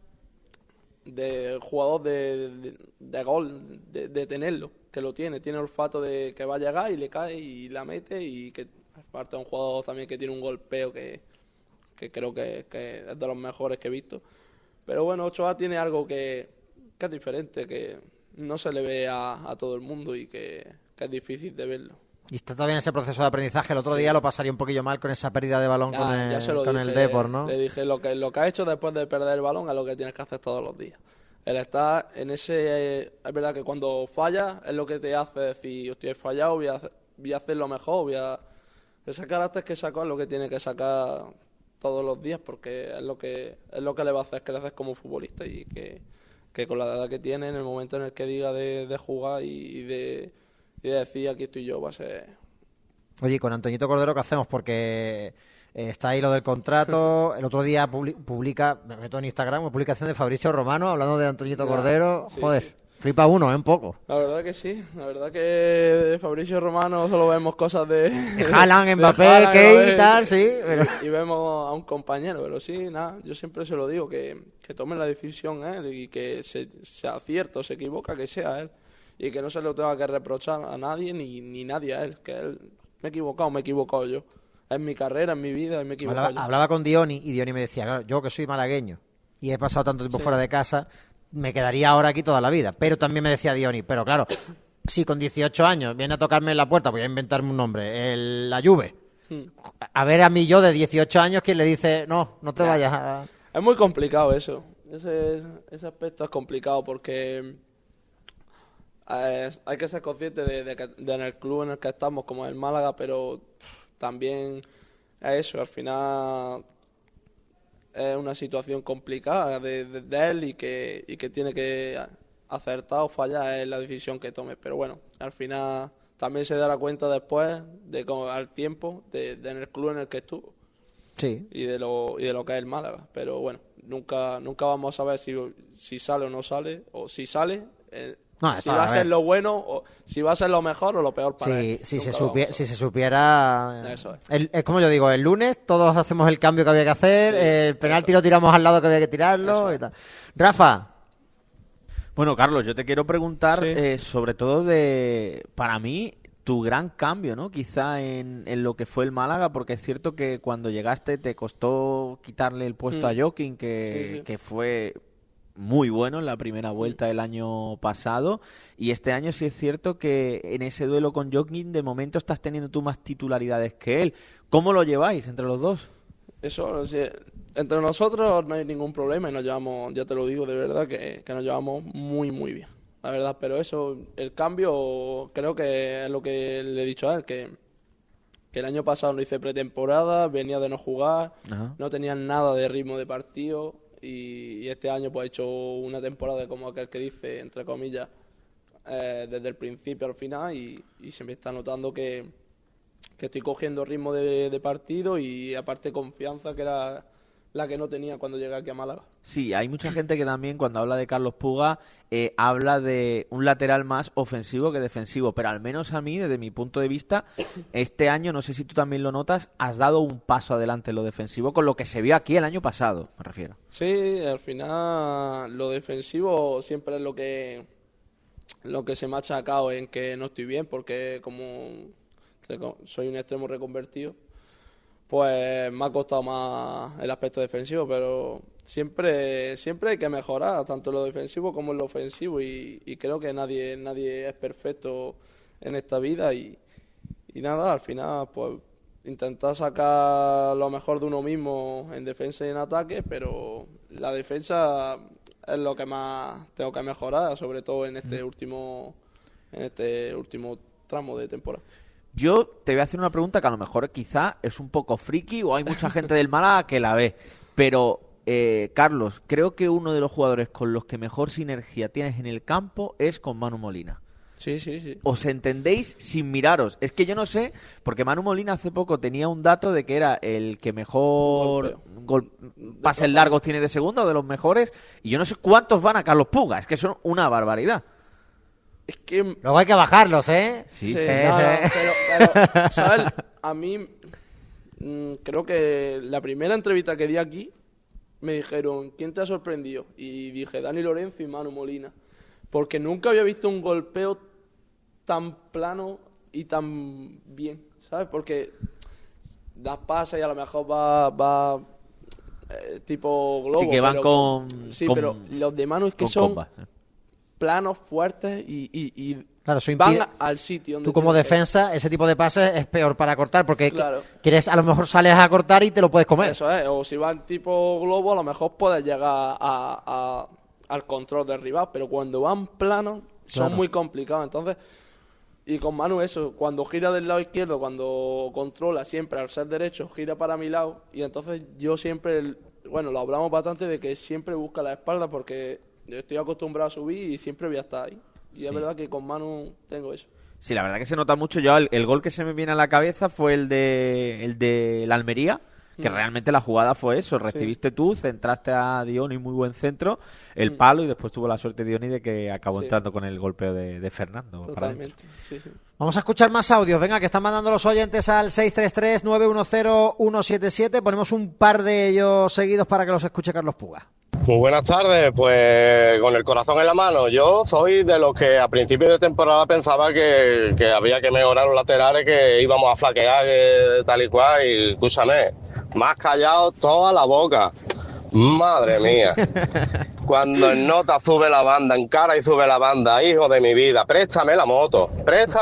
jugador de gol, de tenerlo, que lo tiene olfato de que va a llegar y le cae y la mete, y que aparte es un jugador también que tiene un golpeo que creo que es de los mejores que he visto. Pero bueno, Ochoa tiene algo que es diferente, que no se le ve a todo el mundo y que es difícil de verlo. Y está todavía en ese proceso de aprendizaje. El otro día lo pasaría un poquillo mal con esa pérdida de balón con el Depor, ¿no? Le dije lo que ha hecho después de perder el balón es lo que tienes que hacer todos los días. Él está en ese... Es verdad que cuando falla es lo que te hace decir, hostia, he fallado, voy a hacerlo mejor, ese carácter que sacó es lo que tiene que sacar todos los días, porque es lo que le va a hacer crecer como futbolista, y que con la edad que tiene, en el momento en el que diga de jugar y de decir aquí estoy yo, va a ser... Oye, con Antoñito Cordero, ¿qué hacemos? Porque está ahí lo del contrato. El otro día publica, me meto en Instagram, una publicación de Fabricio Romano hablando de Antoñito Cordero. Sí, joder, sí. Flipa uno, un poco. La verdad que sí. La verdad que de Fabricio Romano solo vemos cosas de Haaland, Mbappé, Kane y tal, sí. Pero... Y vemos a un compañero, pero sí, nada, yo siempre se lo digo, que tome la decisión él y que sea cierto, se equivoca, que sea él. Y que no se lo tenga que reprochar a nadie, ni nadie a él. Que él, me he equivocado yo. Es mi carrera, es mi vida, me he equivocado yo. Hablaba con Dioni y Dioni me decía, claro, yo que soy malagueño y he pasado tanto tiempo fuera de casa, me quedaría ahora aquí toda la vida. Pero también me decía Dioni, pero claro, si con 18 años viene a tocarme en la puerta, voy a inventarme un nombre, la Juve. A ver a mí yo de 18 años, ¿quién le dice, no te vayas? Es muy complicado eso. Ese aspecto es complicado porque... hay que ser consciente de que en el club en el que estamos, como el Málaga, pero también es eso, al final es una situación complicada de él y que tiene que acertar o fallar en la decisión que tome. Pero bueno, al final también se dará cuenta después, al tiempo, en el club en el que estuvo. Sí. Y de lo que es el Málaga. Pero bueno, nunca vamos a saber si sale o no sale, o si sale... si va a ser lo bueno, o si va a ser lo mejor o lo peor para él. Si se supiera... Eso es como yo digo, el lunes todos hacemos el cambio que había que hacer, el penalti lo tiramos al lado que había que tirarlo y tal. Rafa. Bueno, Carlos, yo te quiero preguntar sobre todo para mí, tu gran cambio, ¿no? Quizá en lo que fue el Málaga, porque es cierto que cuando llegaste te costó quitarle el puesto a Joaquín, que fue... muy bueno en la primera vuelta del año pasado, y este año sí es cierto que en ese duelo con Joaquín de momento estás teniendo tú más titularidades que él. ¿Cómo lo lleváis entre los dos? Eso, entre nosotros no hay ningún problema y nos llevamos, ya te lo digo de verdad, que nos llevamos muy muy bien, la verdad. Pero eso, el cambio creo que es lo que le he dicho a él, que el año pasado no hice pretemporada, venía de no jugar, no tenía nada de ritmo de partido. Y este año pues he hecho una temporada como aquel que dice, entre comillas, desde el principio al final, y se me está notando que estoy cogiendo ritmo de partido y aparte confianza, que era la que no tenía cuando llegué aquí a Málaga. Sí, hay mucha gente que también cuando habla de Carlos Puga habla de un lateral más ofensivo que defensivo, pero al menos a mí, desde mi punto de vista, este año, no sé si tú también lo notas, has dado un paso adelante en lo defensivo con lo que se vio aquí el año pasado, me refiero. Sí, al final lo defensivo siempre es lo que se me ha achacado en que no estoy bien, porque como soy un extremo reconvertido, pues me ha costado más el aspecto defensivo, pero siempre hay que mejorar, tanto en lo defensivo como en lo ofensivo, y creo que nadie es perfecto en esta vida, y nada, al final pues intentar sacar lo mejor de uno mismo en defensa y en ataque, pero la defensa es lo que más tengo que mejorar, sobre todo en este último tramo de temporada. Yo te voy a hacer una pregunta que a lo mejor quizá es un poco friki o hay mucha gente del Málaga que la ve, pero Carlos, creo que uno de los jugadores con los que mejor sinergia tienes en el campo es con Manu Molina. Sí. ¿Os entendéis sin miraros? Es que yo no sé, porque Manu Molina hace poco tenía un dato de que era el que mejor pases largos tiene de segundo, de los mejores, y yo no sé cuántos van a Carlos Puga, es que son una barbaridad. Es que luego hay que bajarlos, ¿eh? Sí. Pero, ¿sabes? A mí creo que la primera entrevista que di aquí me dijeron, ¿quién te ha sorprendido? Y dije, Dani Lorenzo y Manu Molina, porque nunca había visto un golpeo tan plano y tan bien, ¿sabes? Porque das pasas y a lo mejor va tipo globo. Sí, que van pero los de Manu es que son planos, fuertes y claro, eso van al sitio donde tú como defensa, ese tipo de pases es peor para cortar, porque claro, quieres, a lo mejor sales a cortar y te lo puedes comer. Eso es, o si van tipo globo, a lo mejor puedes llegar al control del rival, pero cuando van planos son muy complicados. Entonces, y con Manu eso, cuando gira del lado izquierdo, cuando controla siempre al ser derecho, gira para mi lado, y entonces yo siempre, lo hablamos bastante de que siempre busca la espalda, porque yo estoy acostumbrado a subir y siempre voy a estar ahí. Y es verdad que con Manu tengo eso. Sí, la verdad que se nota mucho. Yo el gol que se me viene a la cabeza fue el de la Almería, que realmente la jugada fue eso. Recibiste tú, centraste a Dioni, muy buen centro, el palo, y después tuvo la suerte Dioni de que acabó entrando con el golpeo de Fernando. Totalmente, sí. Vamos a escuchar más audios, venga, que están mandando los oyentes al 633-910-177. Ponemos un par de ellos seguidos para que los escuche Carlos Puga. Muy buenas tardes, pues con el corazón en la mano. Yo soy de los que a principio de temporada pensaba que había que mejorar los laterales, que íbamos a flaquear, que tal y cual, y escúchame, más callado toda la boca. Madre mía. Cuando en nota sube la banda, en cara y sube la banda, hijo de mi vida, préstame la moto.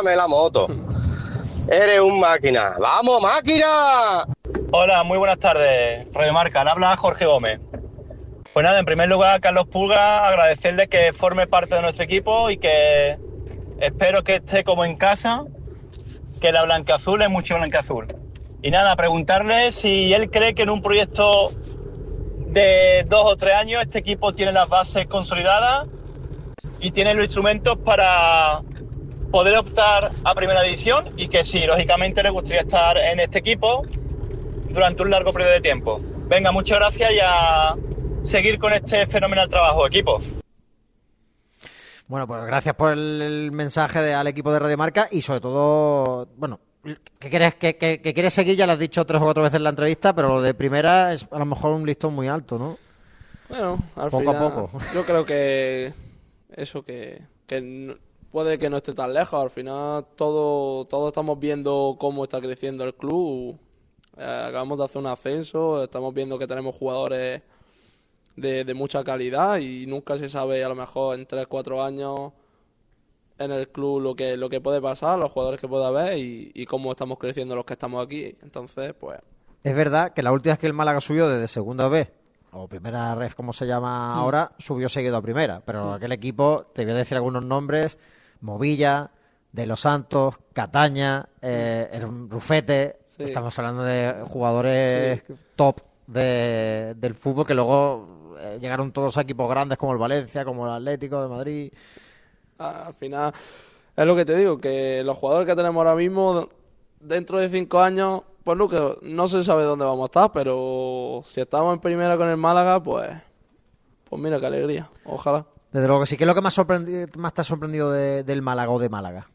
Eres un máquina. ¡Vamos, máquina! Hola, muy buenas tardes, Radio Marca. Le habla Jorge Gómez. Pues nada, en primer lugar, Carlos Puga, agradecerle que forme parte de nuestro equipo y que espero que esté como en casa, que la blancaazul es mucho blancaazul. Y nada, preguntarle si él cree que en un proyecto de 2 o 3 años este equipo tiene las bases consolidadas y tiene los instrumentos para poder optar a Primera División, y que sí, lógicamente le gustaría estar en este equipo durante un largo periodo de tiempo. Venga, muchas gracias y a seguir con este fenomenal trabajo, equipo. Bueno, pues gracias por el mensaje al equipo de Radio Marca, y sobre todo, bueno, que quieres seguir, ya lo has dicho 3 o 4 veces en la entrevista, pero lo de primera es a lo mejor un listón muy alto, ¿no? Bueno, al poco final, a poco. Yo creo que eso que puede que no esté tan lejos. Al final todos estamos viendo cómo está creciendo el club. Acabamos de hacer un ascenso, estamos viendo que tenemos jugadores de mucha calidad, y nunca se sabe, a lo mejor en 3-4 años en el club lo que puede pasar, los jugadores que puede haber, y cómo estamos creciendo los que estamos aquí. Entonces, pues... Es verdad que la última vez que el Málaga subió desde segunda B, o primera ref como se llama ahora, subió seguido a primera, pero aquel equipo, te voy a decir algunos nombres: Movilla, De Los Santos, Cataña, Rufete. Sí. Estamos hablando de jugadores top del fútbol, que luego llegaron todos a equipos grandes como el Valencia, como el Atlético de Madrid. Al final, es lo que te digo, que los jugadores que tenemos ahora mismo, dentro de 5 años, pues no se sabe dónde vamos a estar, pero si estamos en primera con el Málaga, pues mira qué alegría, ojalá. Desde luego que sí. ¿Qué es lo que más te ha sorprendido del Málaga o de Málaga?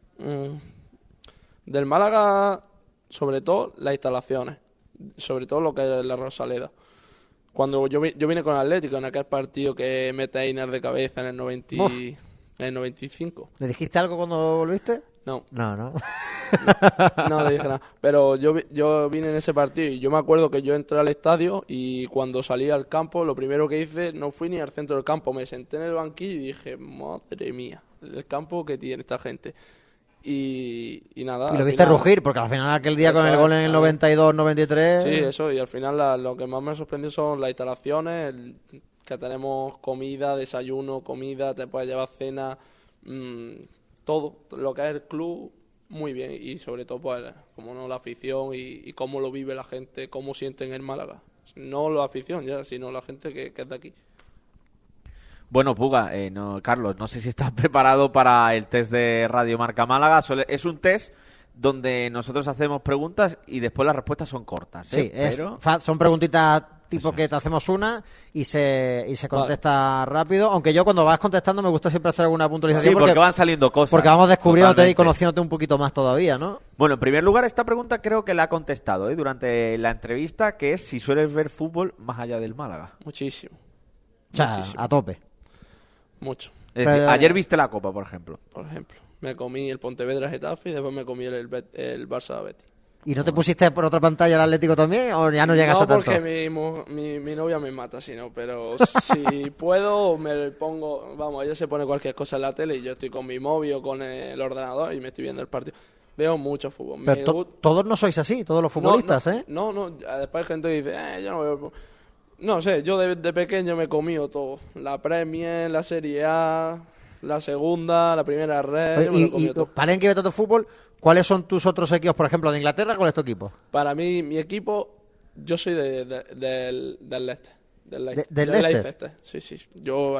Del Málaga, sobre todo las instalaciones, sobre todo lo que es la Rosaleda. Cuando yo vine con Atlético en aquel partido que mete a Einer de cabeza en el 95. ¿Le dijiste algo cuando volviste? No. No. No le dije nada. Pero yo vine en ese partido y yo me acuerdo que yo entré al estadio y cuando salí al campo, lo primero que hice, no fui ni al centro del campo, me senté en el banquillo y dije, madre mía, el campo que tiene esta gente. Y nada. Y lo viste rugir, porque al final aquel día con el gol en el 92-93... Sí, eso, y al final lo que más me sorprendió son las instalaciones, que tenemos comida, desayuno, comida, te puedes llevar cena, todo, lo que es el club, muy bien, y sobre todo, pues, como no, la afición y cómo lo vive la gente, cómo sienten el Málaga. No la afición ya, sino la gente que es de aquí. Bueno, Puga, Carlos, no sé si estás preparado para el test de Radio Marca Málaga. Es un test donde nosotros hacemos preguntas y después las respuestas son cortas. Sí, pero... son preguntitas tipo que te hacemos una y se contesta rápido. Aunque yo cuando vas contestando me gusta siempre hacer alguna puntualización. Sí, porque van saliendo cosas. Porque vamos descubriéndote y conociéndote un poquito más todavía, ¿no? Bueno, en primer lugar, esta pregunta creo que la ha contestado durante la entrevista, que es si sueles ver fútbol más allá del Málaga. Muchísimo. O sea, a tope. Mucho. Es decir, ayer viste la Copa, por ejemplo. Por ejemplo, me comí el Pontevedra Getafe y después me comí el Barça Betis. ¿Y no te pusiste por otra pantalla el Atlético también o ya no llegas a tanto? No, porque mi novia me mata, sino, pero si puedo me pongo, vamos, ella se pone cualquier cosa en la tele y yo estoy con mi móvil o con el ordenador y me estoy viendo el partido. Veo mucho fútbol. Pero todos no sois así, todos los futbolistas, ¿eh? No, después hay gente que dice, yo no veo... No sé, yo de pequeño me he comido todo. La Premier, la Serie A, la segunda, la primera red. Y para alguien que ve tanto fútbol, ¿cuáles son tus otros equipos? Por ejemplo, de Inglaterra, ¿cuál es tu equipo? Para mí, mi equipo, yo soy del Leicester. ¿Del Leicester? Sí. Yo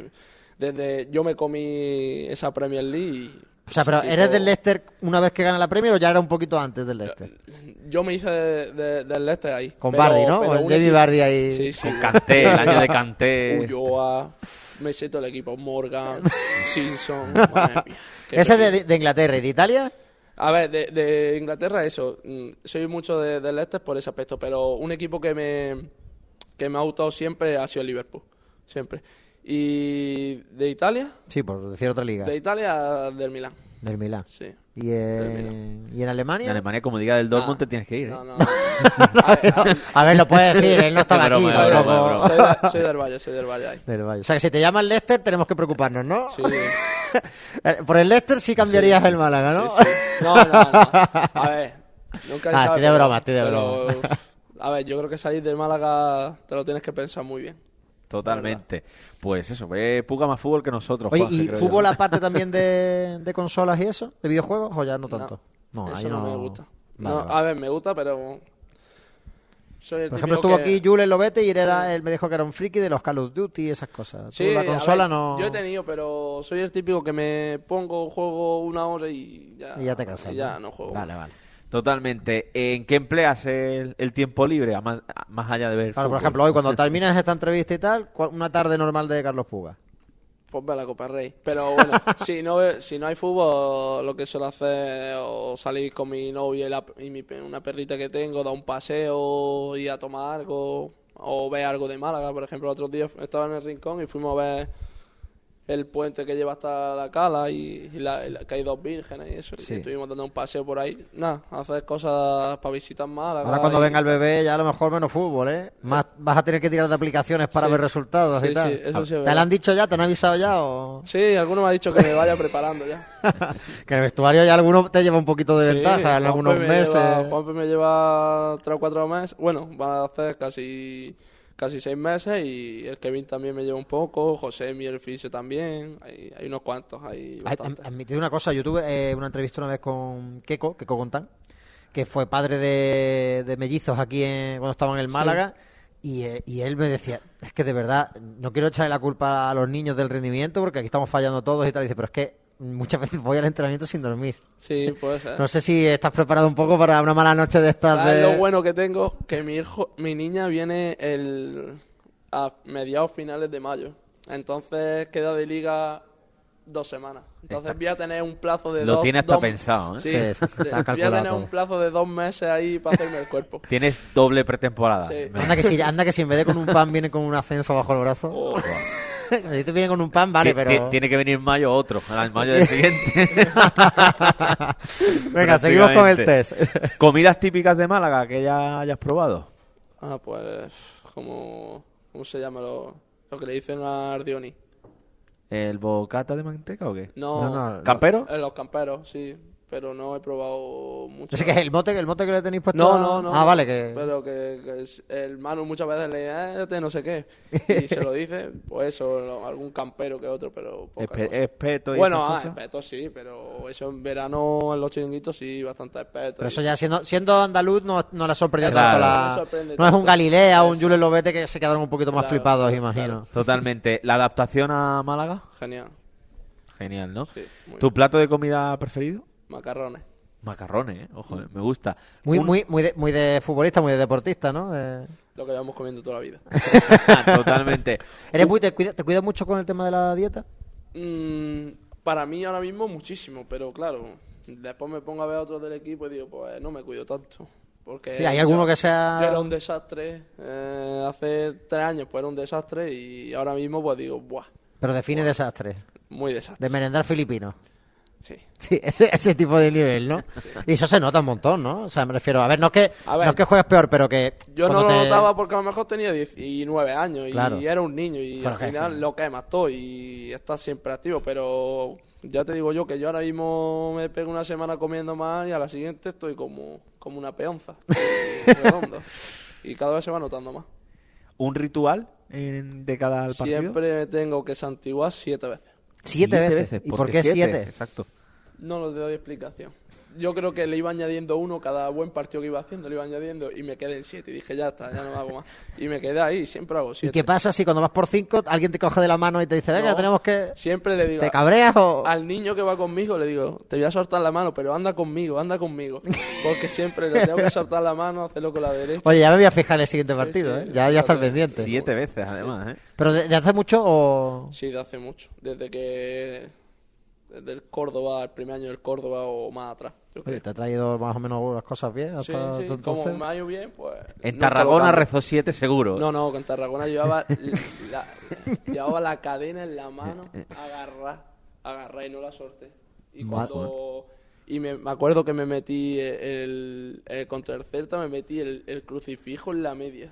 me comí esa Premier League y... O sea, pero ¿eres del Leicester una vez que gana la Premier o ya era un poquito antes del Leicester? Yo me hice del Leicester ahí. Con Vardy, ¿no? Con Jamie Vardy ahí. Sí. Con Kanté, el año de Kanté. Ulloa, me sé todo el equipo. Morgan, Simpson, madre mía. ¿Ese de Inglaterra y de Italia? A ver, de Inglaterra eso. Soy mucho del Leicester por ese aspecto, pero un equipo que me ha gustado siempre ha sido el Liverpool. Siempre. ¿Y de Italia? Sí, por decir otra liga. De Italia, del Milán. Del Milán. Sí. ¿Y en Alemania? En Alemania, como diga del Dortmund, te tienes que ir. No. A ver, lo puedes decir, él no estaba aquí. Soy del Valle ahí. Del Valle. O sea, que si te llaman Leicester, tenemos que preocuparnos, ¿no? Sí. Por el Leicester sí cambiarías el Málaga, ¿no? Sí. No. A ver, nunca se sabe. Estoy de broma. A ver, yo creo que salir de Málaga te lo tienes que pensar muy bien. Totalmente. Pues eso, Puga más fútbol que nosotros. Oye, Juanje, ¿y fútbol aparte también de consolas y eso? ¿De videojuegos o ya no tanto? No, eso no me gusta. Vale. A ver, me gusta, pero... Por ejemplo, estuvo aquí Jules Lobete y él me dijo que era un friki de los Call of Duty y esas cosas. Sí, la consola ver, no... Yo he tenido, pero soy el típico que me pongo, juego una hora y ya... Y ya te casas. Y ya no juego. Vale. Totalmente. ¿En qué empleas el tiempo libre, más allá de ver fútbol? Por ejemplo, hoy cuando terminas esta entrevista y tal, una tarde normal de Carlos Puga. Pues ve a la Copa Rey. Pero bueno, si no hay fútbol, lo que suelo hacer o salir con mi novia y una perrita que tengo, dar un paseo, ir a tomar algo o ver algo de Málaga. Por ejemplo, el otro día estaba en el Rincón y fuimos a ver el puente que lleva hasta la Cala y que hay dos vírgenes y eso. Sí. Y estuvimos dando un paseo por ahí. Nada, hacer cosas para visitar Málaga. Ahora cuando venga el bebé ya a lo mejor menos fútbol, ¿eh? Más vas a tener que tirar de aplicaciones para ver resultados y tal. Sí, eso sí. ¿Te lo han dicho ya? ¿Te han avisado ya? O... Sí, alguno me ha dicho que me vaya preparando ya. Que en el vestuario ya alguno te lleva un poquito de ventaja en algunos meses. Juanpe me lleva 3 o 4 meses. Bueno, van a hacer casi 6 meses y el Kevin también me lleva un poco, José y el fisio también, hay unos cuantos, Admitid una cosa, yo tuve una entrevista una vez con Keko Contán, que fue padre de mellizos aquí cuando estaba en el Málaga, y él me decía, es que de verdad, no quiero echarle la culpa a los niños del rendimiento, porque aquí estamos fallando todos y tal, y dice, pero es que muchas veces voy al entrenamiento sin dormir. Sí, puede ser. No sé si estás preparado un poco para una mala noche de estas. Lo bueno que tengo, que mi niña viene a mediados finales de mayo. Entonces queda de liga 2 semanas. Entonces voy a tener un plazo de Lo tiene hasta pensado, ¿eh? Sí, está calculado. Voy a tener un plazo de 2 meses ahí para hacerme el cuerpo. Tienes doble pretemporada. Sí. Anda que si en vez de con un pan viene con un ascenso bajo el brazo. Si te viene con un pan, vale, pero... Tiene que venir en mayo otro, en mayo del siguiente. Venga, seguimos con el test. ¿Comidas típicas de Málaga que ya hayas probado? Pues, ¿cómo se llama lo que le dicen a Ardioni? ¿El bocata de manteca o qué? No. ¿Campero? Los camperos, sí. Pero no he probado mucho. ¿Es que el mote que le tenéis puesto? No. Vale, que... Pero que el Manu muchas veces le dice, no sé qué. Y se lo dice, pues eso, algún campero que otro, pero poca cosa. Espeto y bueno, espeto sí, pero eso en verano en los chiringuitos sí, bastante espeto. Pero eso ya siendo andaluz no le ha sorprendido Claro. tanto no es un Galilea o un Jules Lobete que se quedaron un poquito más flipados, imagino. Claro. Totalmente. ¿La adaptación a Málaga? Genial, ¿no? Sí, ¿Tu plato de comida preferido? Macarrones, ojo, me gusta. Muy de futbolista, muy de deportista, ¿no? Lo que llevamos comiendo toda la vida. Totalmente. ¿Te cuidas mucho con el tema de la dieta? Para mí ahora mismo muchísimo, pero claro, después me pongo a ver a otros del equipo y digo, pues no me cuido tanto. Porque sí, hay alguno que sea... Yo era un desastre, hace 3 años pues era un desastre y ahora mismo pues digo, ¡buah! Pero define desastre. Muy desastre. De merendar filipino. Sí, ese tipo de nivel, ¿no? Sí. Y eso se nota un montón, ¿no? O sea, me refiero, no es que juegues peor, pero que... Yo no lo notaba porque a lo mejor tenía 19 años claro. y era un niño y pero al final lo quemas todo y estás siempre activo, pero ya te digo yo que yo ahora mismo me pego una semana comiendo más y a la siguiente estoy como una peonza, redondo, y cada vez se va notando más. ¿Un ritual de cada partido? Siempre me tengo que santiguar 7 veces. 7 veces. ¿Y por qué 7? Exacto. No lo doy explicación. Yo creo que le iba añadiendo uno cada buen partido que iba haciendo, le iba añadiendo y me quedé en 7. Y dije, ya está, ya no hago más. Y me quedé ahí, siempre hago 7. ¿Y qué pasa si cuando vas por 5 alguien te coge de la mano y te dice, venga, tenemos que... Siempre le digo... ¿Te cabreas o...? Al niño que va conmigo le digo, te voy a soltar la mano, pero anda conmigo. Porque siempre le tengo que soltar la mano, hacerlo con la derecha. Oye, ya me voy a fijar en el siguiente partido, sí, Ya está pendiente. 7 veces, además, ¿eh? ¿Pero de hace mucho o...? Sí, de hace mucho. Desde el Córdoba, el primer año del Córdoba o más atrás. Oye, ¿te ha traído más o menos las cosas bien? Hasta sí. Como me ha ido bien, pues... En Tarragona rezó 7 seguro. No, que en Tarragona llevaba la cadena en la mano, agarrar y no la solté. Y me acuerdo que me metí contra el Celta, me metí el crucifijo en la media.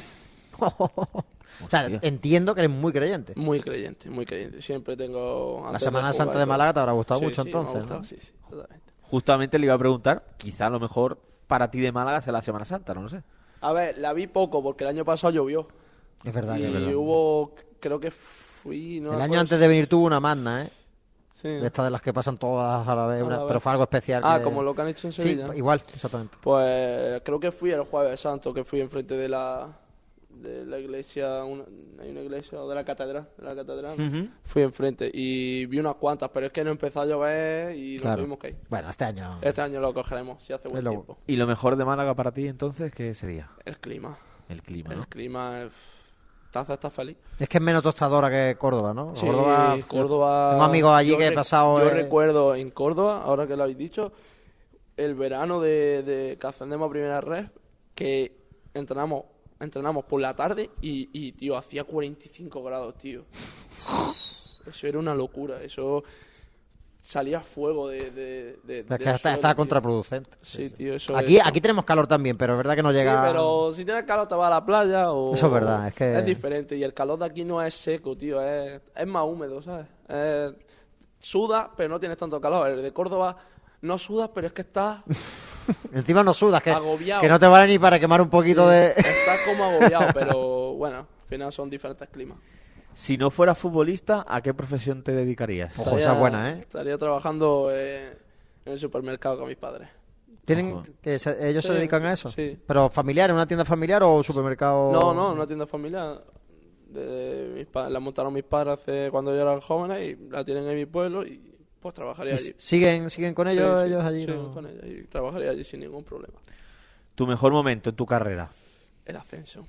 O sea, entiendo que eres muy creyente. Muy creyente. Siempre tengo... La Semana Santa de Málaga te habrá gustado mucho entonces, me ha gustado, ¿no? Sí, totalmente. Justamente le iba a preguntar, quizá a lo mejor para ti de Málaga sea la Semana Santa, no lo sé. A ver, la vi poco porque el año pasado llovió. Es verdad, y hubo, creo que fui... el año antes de venir tuvo una magna, ¿eh? Sí. De estas de las que pasan todas a la vez, pero fue algo especial. Como lo que han hecho en Sevilla. Sí, igual, exactamente. Pues creo que fui el Jueves Santo, que fui enfrente de la iglesia, hay una iglesia de la catedral, fui enfrente y vi unas cuantas, pero es que no empezó a llover y nos tuvimos que ir. Bueno, este año lo cogeremos, si hace buen tiempo. ¿Y lo mejor de Málaga para ti entonces qué sería? El clima, ¿no? El clima estás feliz. Es que es menos tostadora que Córdoba, ¿no? Sí, Córdoba. Tengo amigos allí que he pasado... Yo recuerdo en Córdoba, ahora que lo habéis dicho, el verano de que ascendemos a Primera Red, que entrenamos por la tarde y tío, hacía 45 grados, tío. Eso era una locura, eso salía fuego de es que está contraproducente. Sí, tío, eso aquí tenemos calor también, pero es verdad que no llega... Sí, pero si tienes calor te vas a la playa o... Eso es verdad, es que... Es diferente y el calor de aquí no es seco, tío, es más húmedo, ¿sabes? Sudas, pero no tienes tanto calor. El de Córdoba no sudas, pero es que estás... Encima no sudas, que no te vale ni para quemar un poquito de... Estás como agobiado, pero bueno, al final son diferentes climas. Si no fueras futbolista, ¿a qué profesión te dedicarías? Ojo, esa es buena, ¿eh? Estaría trabajando en el supermercado con mis padres. ¿Ellos se dedican a eso? Sí. ¿Pero familiar, en una tienda familiar o supermercado...? No, una tienda familiar. La montaron mis padres cuando yo era joven y la tienen en mi pueblo y pues trabajaría allí. ¿Siguen con ellos allí? Sí, con ellos y trabajaría allí sin ningún problema. ¿Tu mejor momento en tu carrera? El ascenso.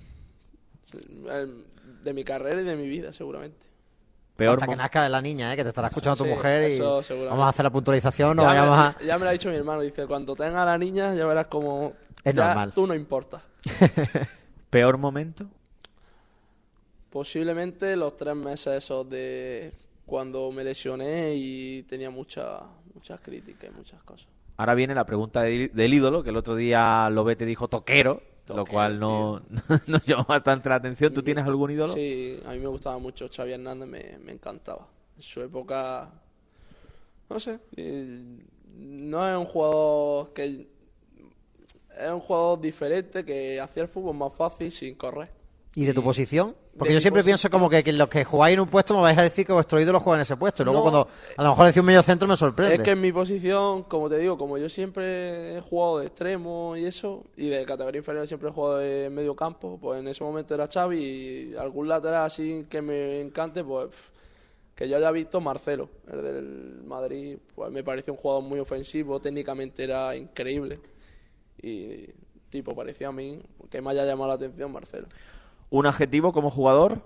De mi carrera y de mi vida, seguramente. Hasta que nazca la niña, que te estará escuchando tu mujer y vamos a hacer la puntualización. Ya me lo ha dicho mi hermano, dice, cuando tenga a la niña ya verás como... Es normal. Tú no importas. ¿Peor momento? Posiblemente los 3 meses esos de cuando me lesioné y tenía muchas críticas y muchas cosas. Ahora viene la pregunta del ídolo, que el otro día Lobete dijo toquero, lo cual nos llamó bastante la atención. ¿Tú tienes algún ídolo? Sí, a mí me gustaba mucho Xavi Hernández, me encantaba. En su época, no sé, no es un jugador que... Es un jugador diferente que hacía el fútbol más fácil sin correr. ¿Y de tu posición? Porque yo siempre pienso como que los que jugáis en un puesto me vais a decir que vuestro ídolo juega en ese puesto. Y luego cuando a lo mejor decís un medio centro me sorprende. Es que en mi posición, como te digo, como yo siempre he jugado de extremo y eso, y de categoría inferior siempre he jugado de medio campo, pues en ese momento era Xavi y algún lateral así que me encante, pues que yo haya visto Marcelo, el del Madrid, pues me pareció un jugador muy ofensivo, técnicamente era increíble. Y tipo, parecía a mí que me haya llamado la atención Marcelo. ¿Un adjetivo como jugador?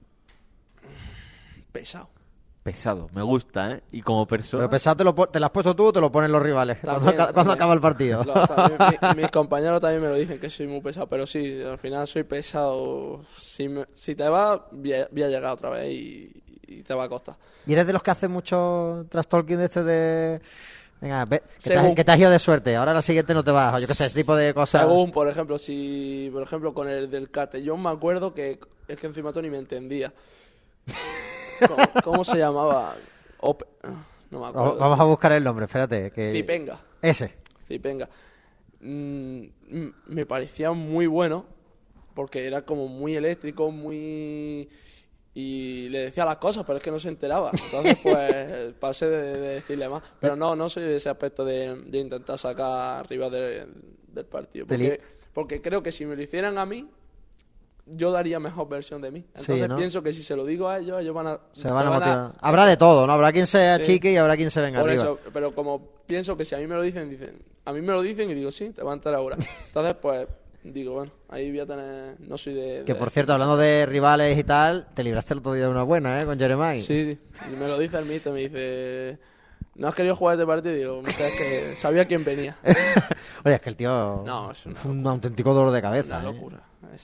Pesado. Pesado, me gusta, ¿eh? Y como persona... Pero pesado te lo has puesto tú o te lo ponen los rivales cuando acaba el partido. Mis compañeros también me lo dicen que soy muy pesado, pero sí, al final soy pesado. Si te vas, voy a llegar otra vez y te va a costar. ¿Y eres de los que hacen mucho trash talking de este de... Venga, que te has ido de suerte, ahora la siguiente no te vas, yo qué sé, ese tipo de cosas. Según, por ejemplo, con el del Castellón me acuerdo que es que encima Tony me entendía. ¿Cómo se llamaba? No me acuerdo. Vamos a buscar el nombre, espérate. Cipenga. Ese. Cipenga. Me parecía muy bueno porque era como muy eléctrico, muy... Y le decía las cosas, pero es que no se enteraba. Entonces, pues, pasé de decirle más. Pero no soy de ese aspecto de intentar sacar arriba del partido. Porque creo que si me lo hicieran a mí, yo daría mejor versión de mí. Entonces sí, ¿no? Pienso que si se lo digo a ellos van a... Se van a motivar. Habrá de todo, ¿no? Habrá quien se achique y habrá quien se venga por arriba. Eso, pero como pienso que si a mí me lo dicen, a mí me lo dicen y digo, sí, te va a entrar ahora. Entonces, pues... Digo, bueno, ahí voy a tener... No soy de... Que por cierto, hablando de rivales y tal, te libraste el otro día de una buena, ¿eh? Con Jeremiah. Sí. Y me lo dice el míster, me dice... ¿No has querido jugar este partido? Y digo, mister, es que sabía quién venía. Oye, es que el tío... No, es un auténtico dolor de cabeza. Una locura.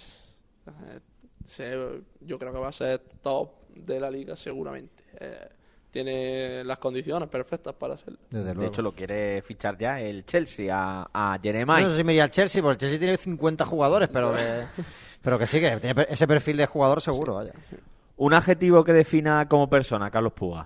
Yo creo que va a ser top de la liga seguramente. Tiene las condiciones perfectas para haserlo. De hecho, lo quiere fichar ya el Chelsea a Jeremiah. No sé si me iría al Chelsea, porque el Chelsea tiene 50 jugadores, pero que sí, que tiene ese perfil de jugador seguro. Vaya. Un adjetivo que defina como persona, Carlos Puga.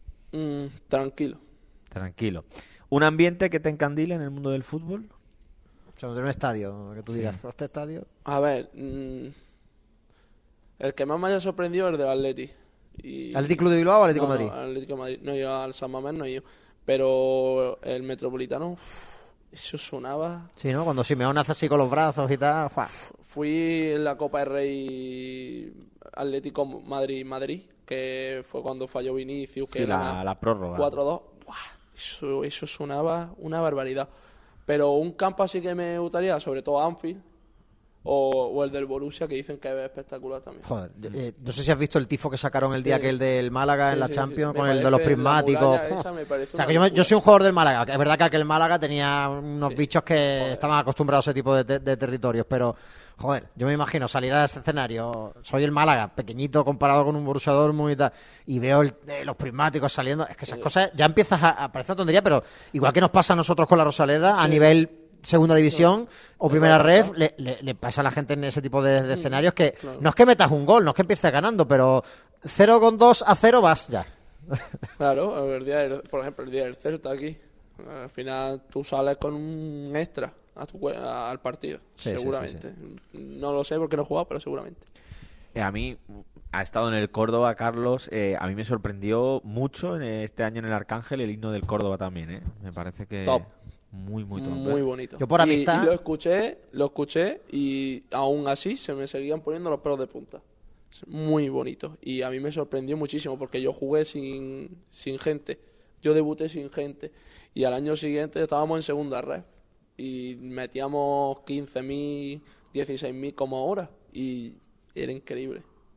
Tranquilo. ¿Un ambiente que te encandile en el mundo del fútbol? O sea, de un estadio, que tú digas, ¿este estadio? A ver, el que más me haya sorprendido es el del Atleti. ¿Athletic Club de Bilbao o Atlético Madrid? No, Atlético Madrid. No, yo al San Mamés no he ido. Pero el Metropolitano, eso sonaba... Sí, ¿no? Cuando Simeone hace así con los brazos y tal... Fui en la Copa del Rey Atlético Madrid, que fue cuando falló Vinicius, que la prórroga. 4-2. Eso sonaba una barbaridad. Pero un campo así que me gustaría, sobre todo Anfield, o el del Borussia, que dicen que es espectacular también. Joder, no sé si has visto el tifo que sacaron el día que el del Málaga en la Champions, con el de los prismáticos. Yo soy un jugador del Málaga, que es verdad que aquel Málaga tenía unos bichos que estaban acostumbrados a ese tipo de territorios, pero joder, yo me imagino salir a ese escenario, soy el Málaga, pequeñito comparado con un Borussia Dortmund y tal, y veo los prismáticos saliendo, es que esas cosas ya empiezas a parecer tontería, pero igual que nos pasa a nosotros con la Rosaleda, a nivel segunda división o primera ref, le pasa a la gente en ese tipo de escenarios que no es que metas un gol, no es que empieces ganando, pero 0-2-0 vas ya. Claro, por ejemplo, el día del Celta aquí, al final tú sales con un extra al partido, seguramente. Sí. No lo sé porque no he jugado, pero seguramente. A mí ha estado en el Córdoba, Carlos. A mí me sorprendió mucho este año en el Arcángel el himno del Córdoba también, ¿eh? Me parece que... Top. Muy top. Muy bonito. Yo por amistad... Y lo escuché y aún así se me seguían poniendo los pelos de punta. Muy bonito. Y a mí me sorprendió muchísimo porque yo jugué sin gente. Yo debuté sin gente. Y al año siguiente estábamos en segunda red. Y metíamos 15.000, 16.000 como ahora. Y era increíble.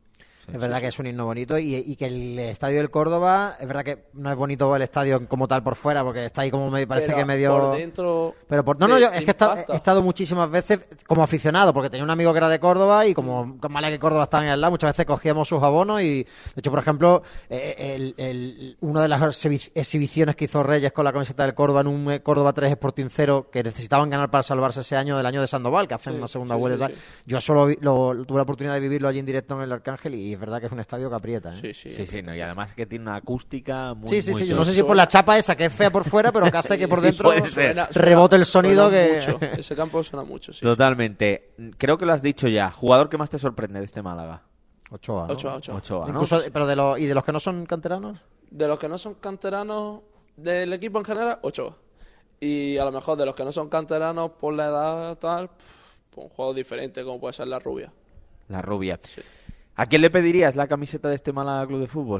Es verdad que es un himno bonito y que el estadio del Córdoba, es verdad que no es bonito el estadio como tal por fuera, porque está ahí como me parece que medio... por dentro... Pero yo es que he estado muchísimas veces como aficionado, porque tenía un amigo que era de Córdoba y como con mala que Córdoba estaba ahí al lado, muchas veces cogíamos sus abonos y, de hecho, por ejemplo, una de las exhibiciones que hizo Reyes con la camiseta del Córdoba en un Córdoba 3 Sporting 0, que necesitaban ganar para salvarse ese año, del año de Sandoval, que hacen una segunda vuelta y tal. Yo solo tuve la oportunidad de vivirlo allí en directo en el Arcángel y es verdad que es un estadio que aprieta, ¿eh? Sí, no, y además que tiene una acústica muy yo no sé si por la chapa esa que es fea por fuera, pero que hace que por dentro rebote el sonido que... Mucho. Ese campo suena mucho, sí. Totalmente. Creo que lo has dicho ya. ¿Jugador que más te sorprende de este Málaga? Ochoa, ¿no? Ochoa, ¿no? Incluso, pero ¿y de los que no son canteranos? De los que no son canteranos del equipo en general, Ochoa. Y a lo mejor de los que no son canteranos por la edad tal, pues un juego diferente como puede ser la Rubia. La Rubia. Sí. ¿A quién le pedirías la camiseta de este Málaga Club de Fútbol?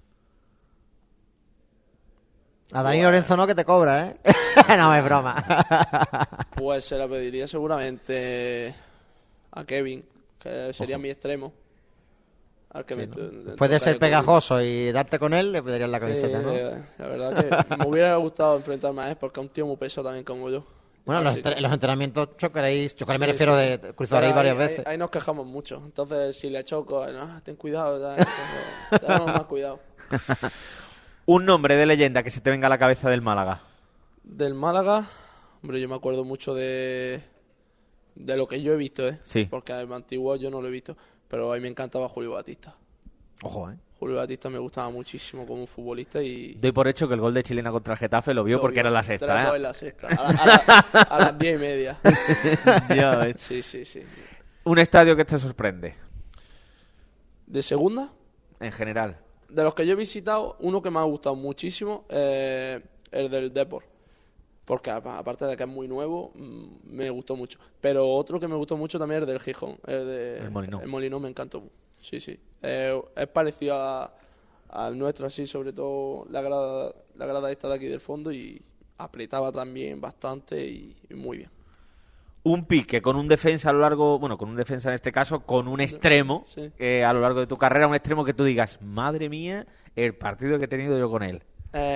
A Dani Lorenzo no, que te cobra, ¿eh? No, es broma. Pues se la pediría seguramente a Kevin, que sería mi extremo. Al que Después de ser pegajoso y darte con él, le pedirías la camiseta, ¿no? La verdad que me hubiera gustado enfrentarme a él, porque es un tío muy pesado también como yo. Bueno, los entrenamientos chocaréis, me refiero de cruzaréis varias veces. Ahí nos quejamos mucho. Entonces, si le choco, ten cuidado, tenemos más cuidado. Un nombre de leyenda que se te venga a la cabeza del Málaga. Del Málaga, hombre, yo me acuerdo mucho de lo que yo he visto, ¿eh? Sí. Porque antiguo yo no lo he visto, pero a mí me encantaba Julio Batista. Ojo, ¿eh? Julio Batista me gustaba muchísimo como futbolista y... Doy por hecho que el gol de Chilena contra el Getafe lo vio porque era la sexta, ¿eh? La sexta, a las 10:30. Ya ves. Sí. Un estadio que te sorprende. ¿De segunda? En general. De los que yo he visitado, uno que me ha gustado muchísimo es el del Depor. Porque aparte de que es muy nuevo, me gustó mucho. Pero otro que me gustó mucho también es el del Gijón. El Molinón. El Molinón me encantó. Sí. Es parecido al nuestro, así, sobre todo la grada esta de aquí del fondo, y apretaba también bastante y muy bien. Un pique con un defensa a lo largo, con un defensa en este caso, con un extremo, sí. A lo largo de tu carrera, un extremo que tú digas, madre mía, el partido que he tenido yo con él.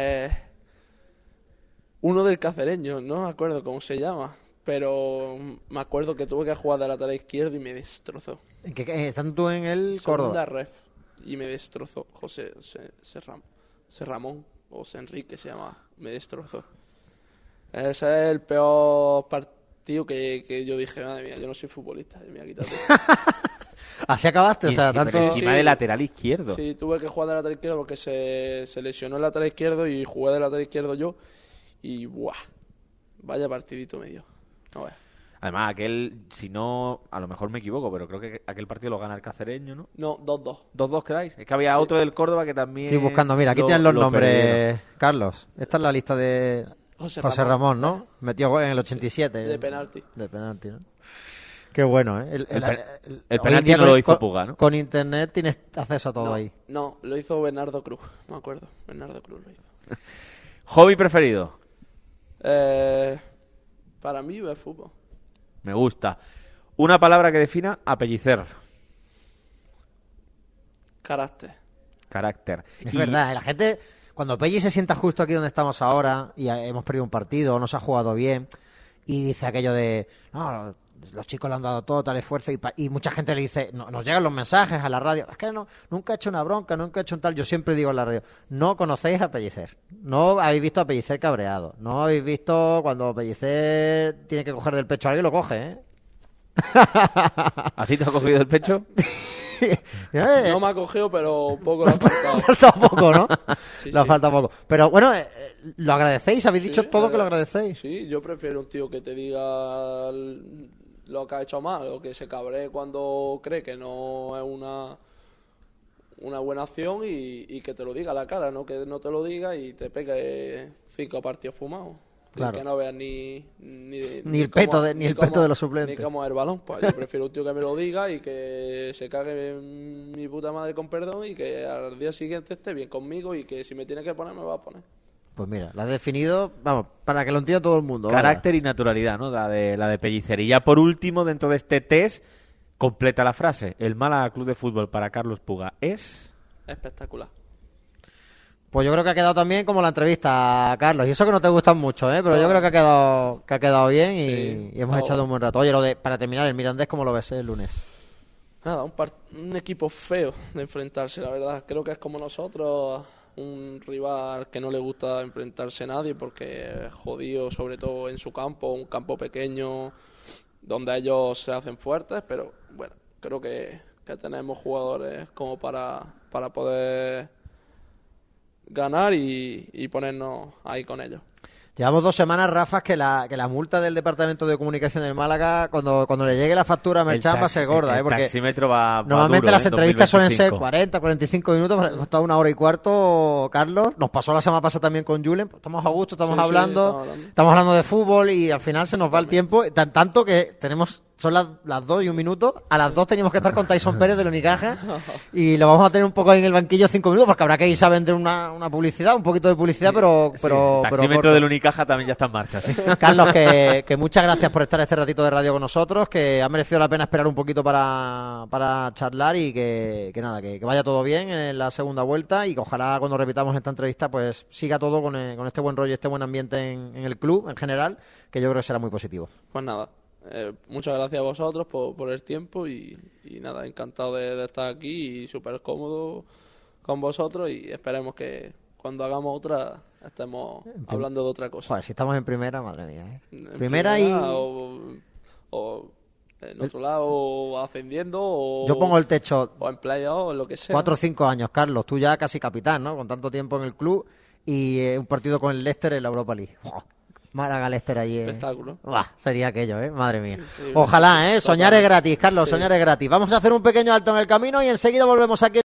Uno del Cacereño, no me acuerdo cómo se llama, pero me acuerdo que tuve que jugar de lateral izquierdo y me destrozó. ¿Están tú en el Córdoba? Segunda ref, y me destrozó. Ramón o Enrique se llama, me destrozó. Ese es el peor partido que yo dije, madre mía, yo no soy futbolista, me voy a quitar. Así acabaste, o sea, tanto... Encima de lateral izquierdo. Sí, tuve que jugar de lateral izquierdo porque se lesionó el lateral izquierdo y jugué de lateral izquierdo yo. Y ¡buah! Vaya partidito me dio. No vaya. Además, aquel, si no, a lo mejor me equivoco, pero creo que aquel partido lo gana el Cacereño, ¿no? No, 2-2. 2-2 quedáis. Es que había otro del Córdoba que también... Estoy buscando, mira, aquí tienen los nombres, perdieron. Carlos. Esta es la lista de José Ramón, ¿no? Metió gol en el 87. De penalti. De penalti, ¿no? Qué bueno, ¿eh? El penalti no lo hizo Puga, ¿no? Con internet tienes acceso a todo ahí. No, lo hizo Bernardo Cruz, me acuerdo. Bernardo Cruz lo hizo. ¿Hobby preferido? Para mí, ver fútbol. Me gusta. Una palabra que defina a Pellicer. Carácter. Es verdad, la gente, cuando Pelli se sienta justo aquí donde estamos ahora y hemos perdido un partido, no se ha jugado bien, y dice aquello de, no, los chicos le han dado todo, tal esfuerzo, y mucha gente le dice, nos llegan los mensajes a la radio, es que nunca he hecho una bronca, nunca he hecho un tal. Yo siempre digo en la radio, no conocéis a Pellicer, no habéis visto a Pellicer cabreado, no habéis visto cuando Pellicer tiene que coger del pecho a alguien, lo coge, ¿eh? ¿A ti te ha cogido el pecho? No me ha cogido, pero poco le ha faltado. Le ha faltado poco, ¿no? Sí, le ha faltado poco. Pero bueno, ¿lo agradecéis? ¿Habéis dicho todo que lo verdad. agradecéis? Sí, yo prefiero un tío que te diga lo que ha hecho mal, o que se cabree cuando cree que no es una buena acción y que te lo diga a la cara, no que no te lo diga y te pegue 5 partidos fumados. Claro. Que no veas ni el peto de los suplentes. Ni cómo es el balón. Pues yo prefiero un tío que me lo diga y que se cague en mi puta madre con perdón y que al día siguiente esté bien conmigo y que si me tiene que poner, me va a poner. Pues mira, la has definido, vamos, para que lo entienda todo el mundo. Carácter y naturalidad, ¿no? La de Pellicer. Y ya por último, dentro de este test, Completa la frase. El Málaga Club de Fútbol para Carlos Puga es... Espectacular. Pues yo creo que ha quedado también como la entrevista, Carlos. Y eso que no te gustan mucho, pero yo creo que ha quedado bien y hemos echado un buen rato. Oye, para terminar, el Mirandés, ¿cómo lo ves el lunes? Nada, un equipo feo de enfrentarse, la verdad. Creo que es como nosotros, un rival que no le gusta enfrentarse a nadie porque es jodido, sobre todo en su campo, un campo pequeño donde ellos se hacen fuertes, pero bueno, creo que tenemos jugadores como para poder ganar y ponernos ahí con ellos. Llevamos 2 semanas, Rafa, que la multa del Departamento de Comunicación del Málaga, cuando le llegue la factura a Merchan va a ser gorda, porque el taxímetro va normalmente duro, las entrevistas 2025. suelen ser 40, 45 minutos, hemos estado 1 hora y cuarto, Carlos. Nos pasó la semana pasada también con Julen, pues estamos a gusto, estamos hablando de fútbol y al final se nos va el tiempo, tanto que son las 2 y 1 minuto. A las 2 teníamos que estar con Tyson Pérez del Unicaja y lo vamos a tener un poco ahí en el banquillo 5 minutos porque habrá que irse a vender una publicidad, un poquito de publicidad, pero el taxímetro del Unicaja también ya está en marcha. ¿Sí? Carlos, que muchas gracias por estar este ratito de radio con nosotros, que ha merecido la pena esperar un poquito para charlar y que vaya todo bien en la segunda vuelta y que ojalá cuando repitamos esta entrevista pues siga todo con este buen rollo y este buen ambiente en el club en general, que yo creo que será muy positivo. Pues nada. Muchas gracias a vosotros por el tiempo y nada, encantado de estar aquí y súper cómodo con vosotros y esperemos que cuando hagamos otra estemos hablando de otra cosa. Joder, si estamos en primera, madre mía. En Primera y... O en otro lado, o ascendiendo, o... Yo pongo el techo... O en playoff, o lo que sea. 4 o 5 años, Carlos. Tú ya casi capitán, ¿no? Con tanto tiempo en el club y un partido con el Leicester en la Europa League. Málaga Leicester allí. Espectáculo. Sería aquello, madre mía. Ojalá, soñar es gratis, Carlos, soñar es gratis. Vamos a hacer un pequeño alto en el camino y enseguida volvemos aquí.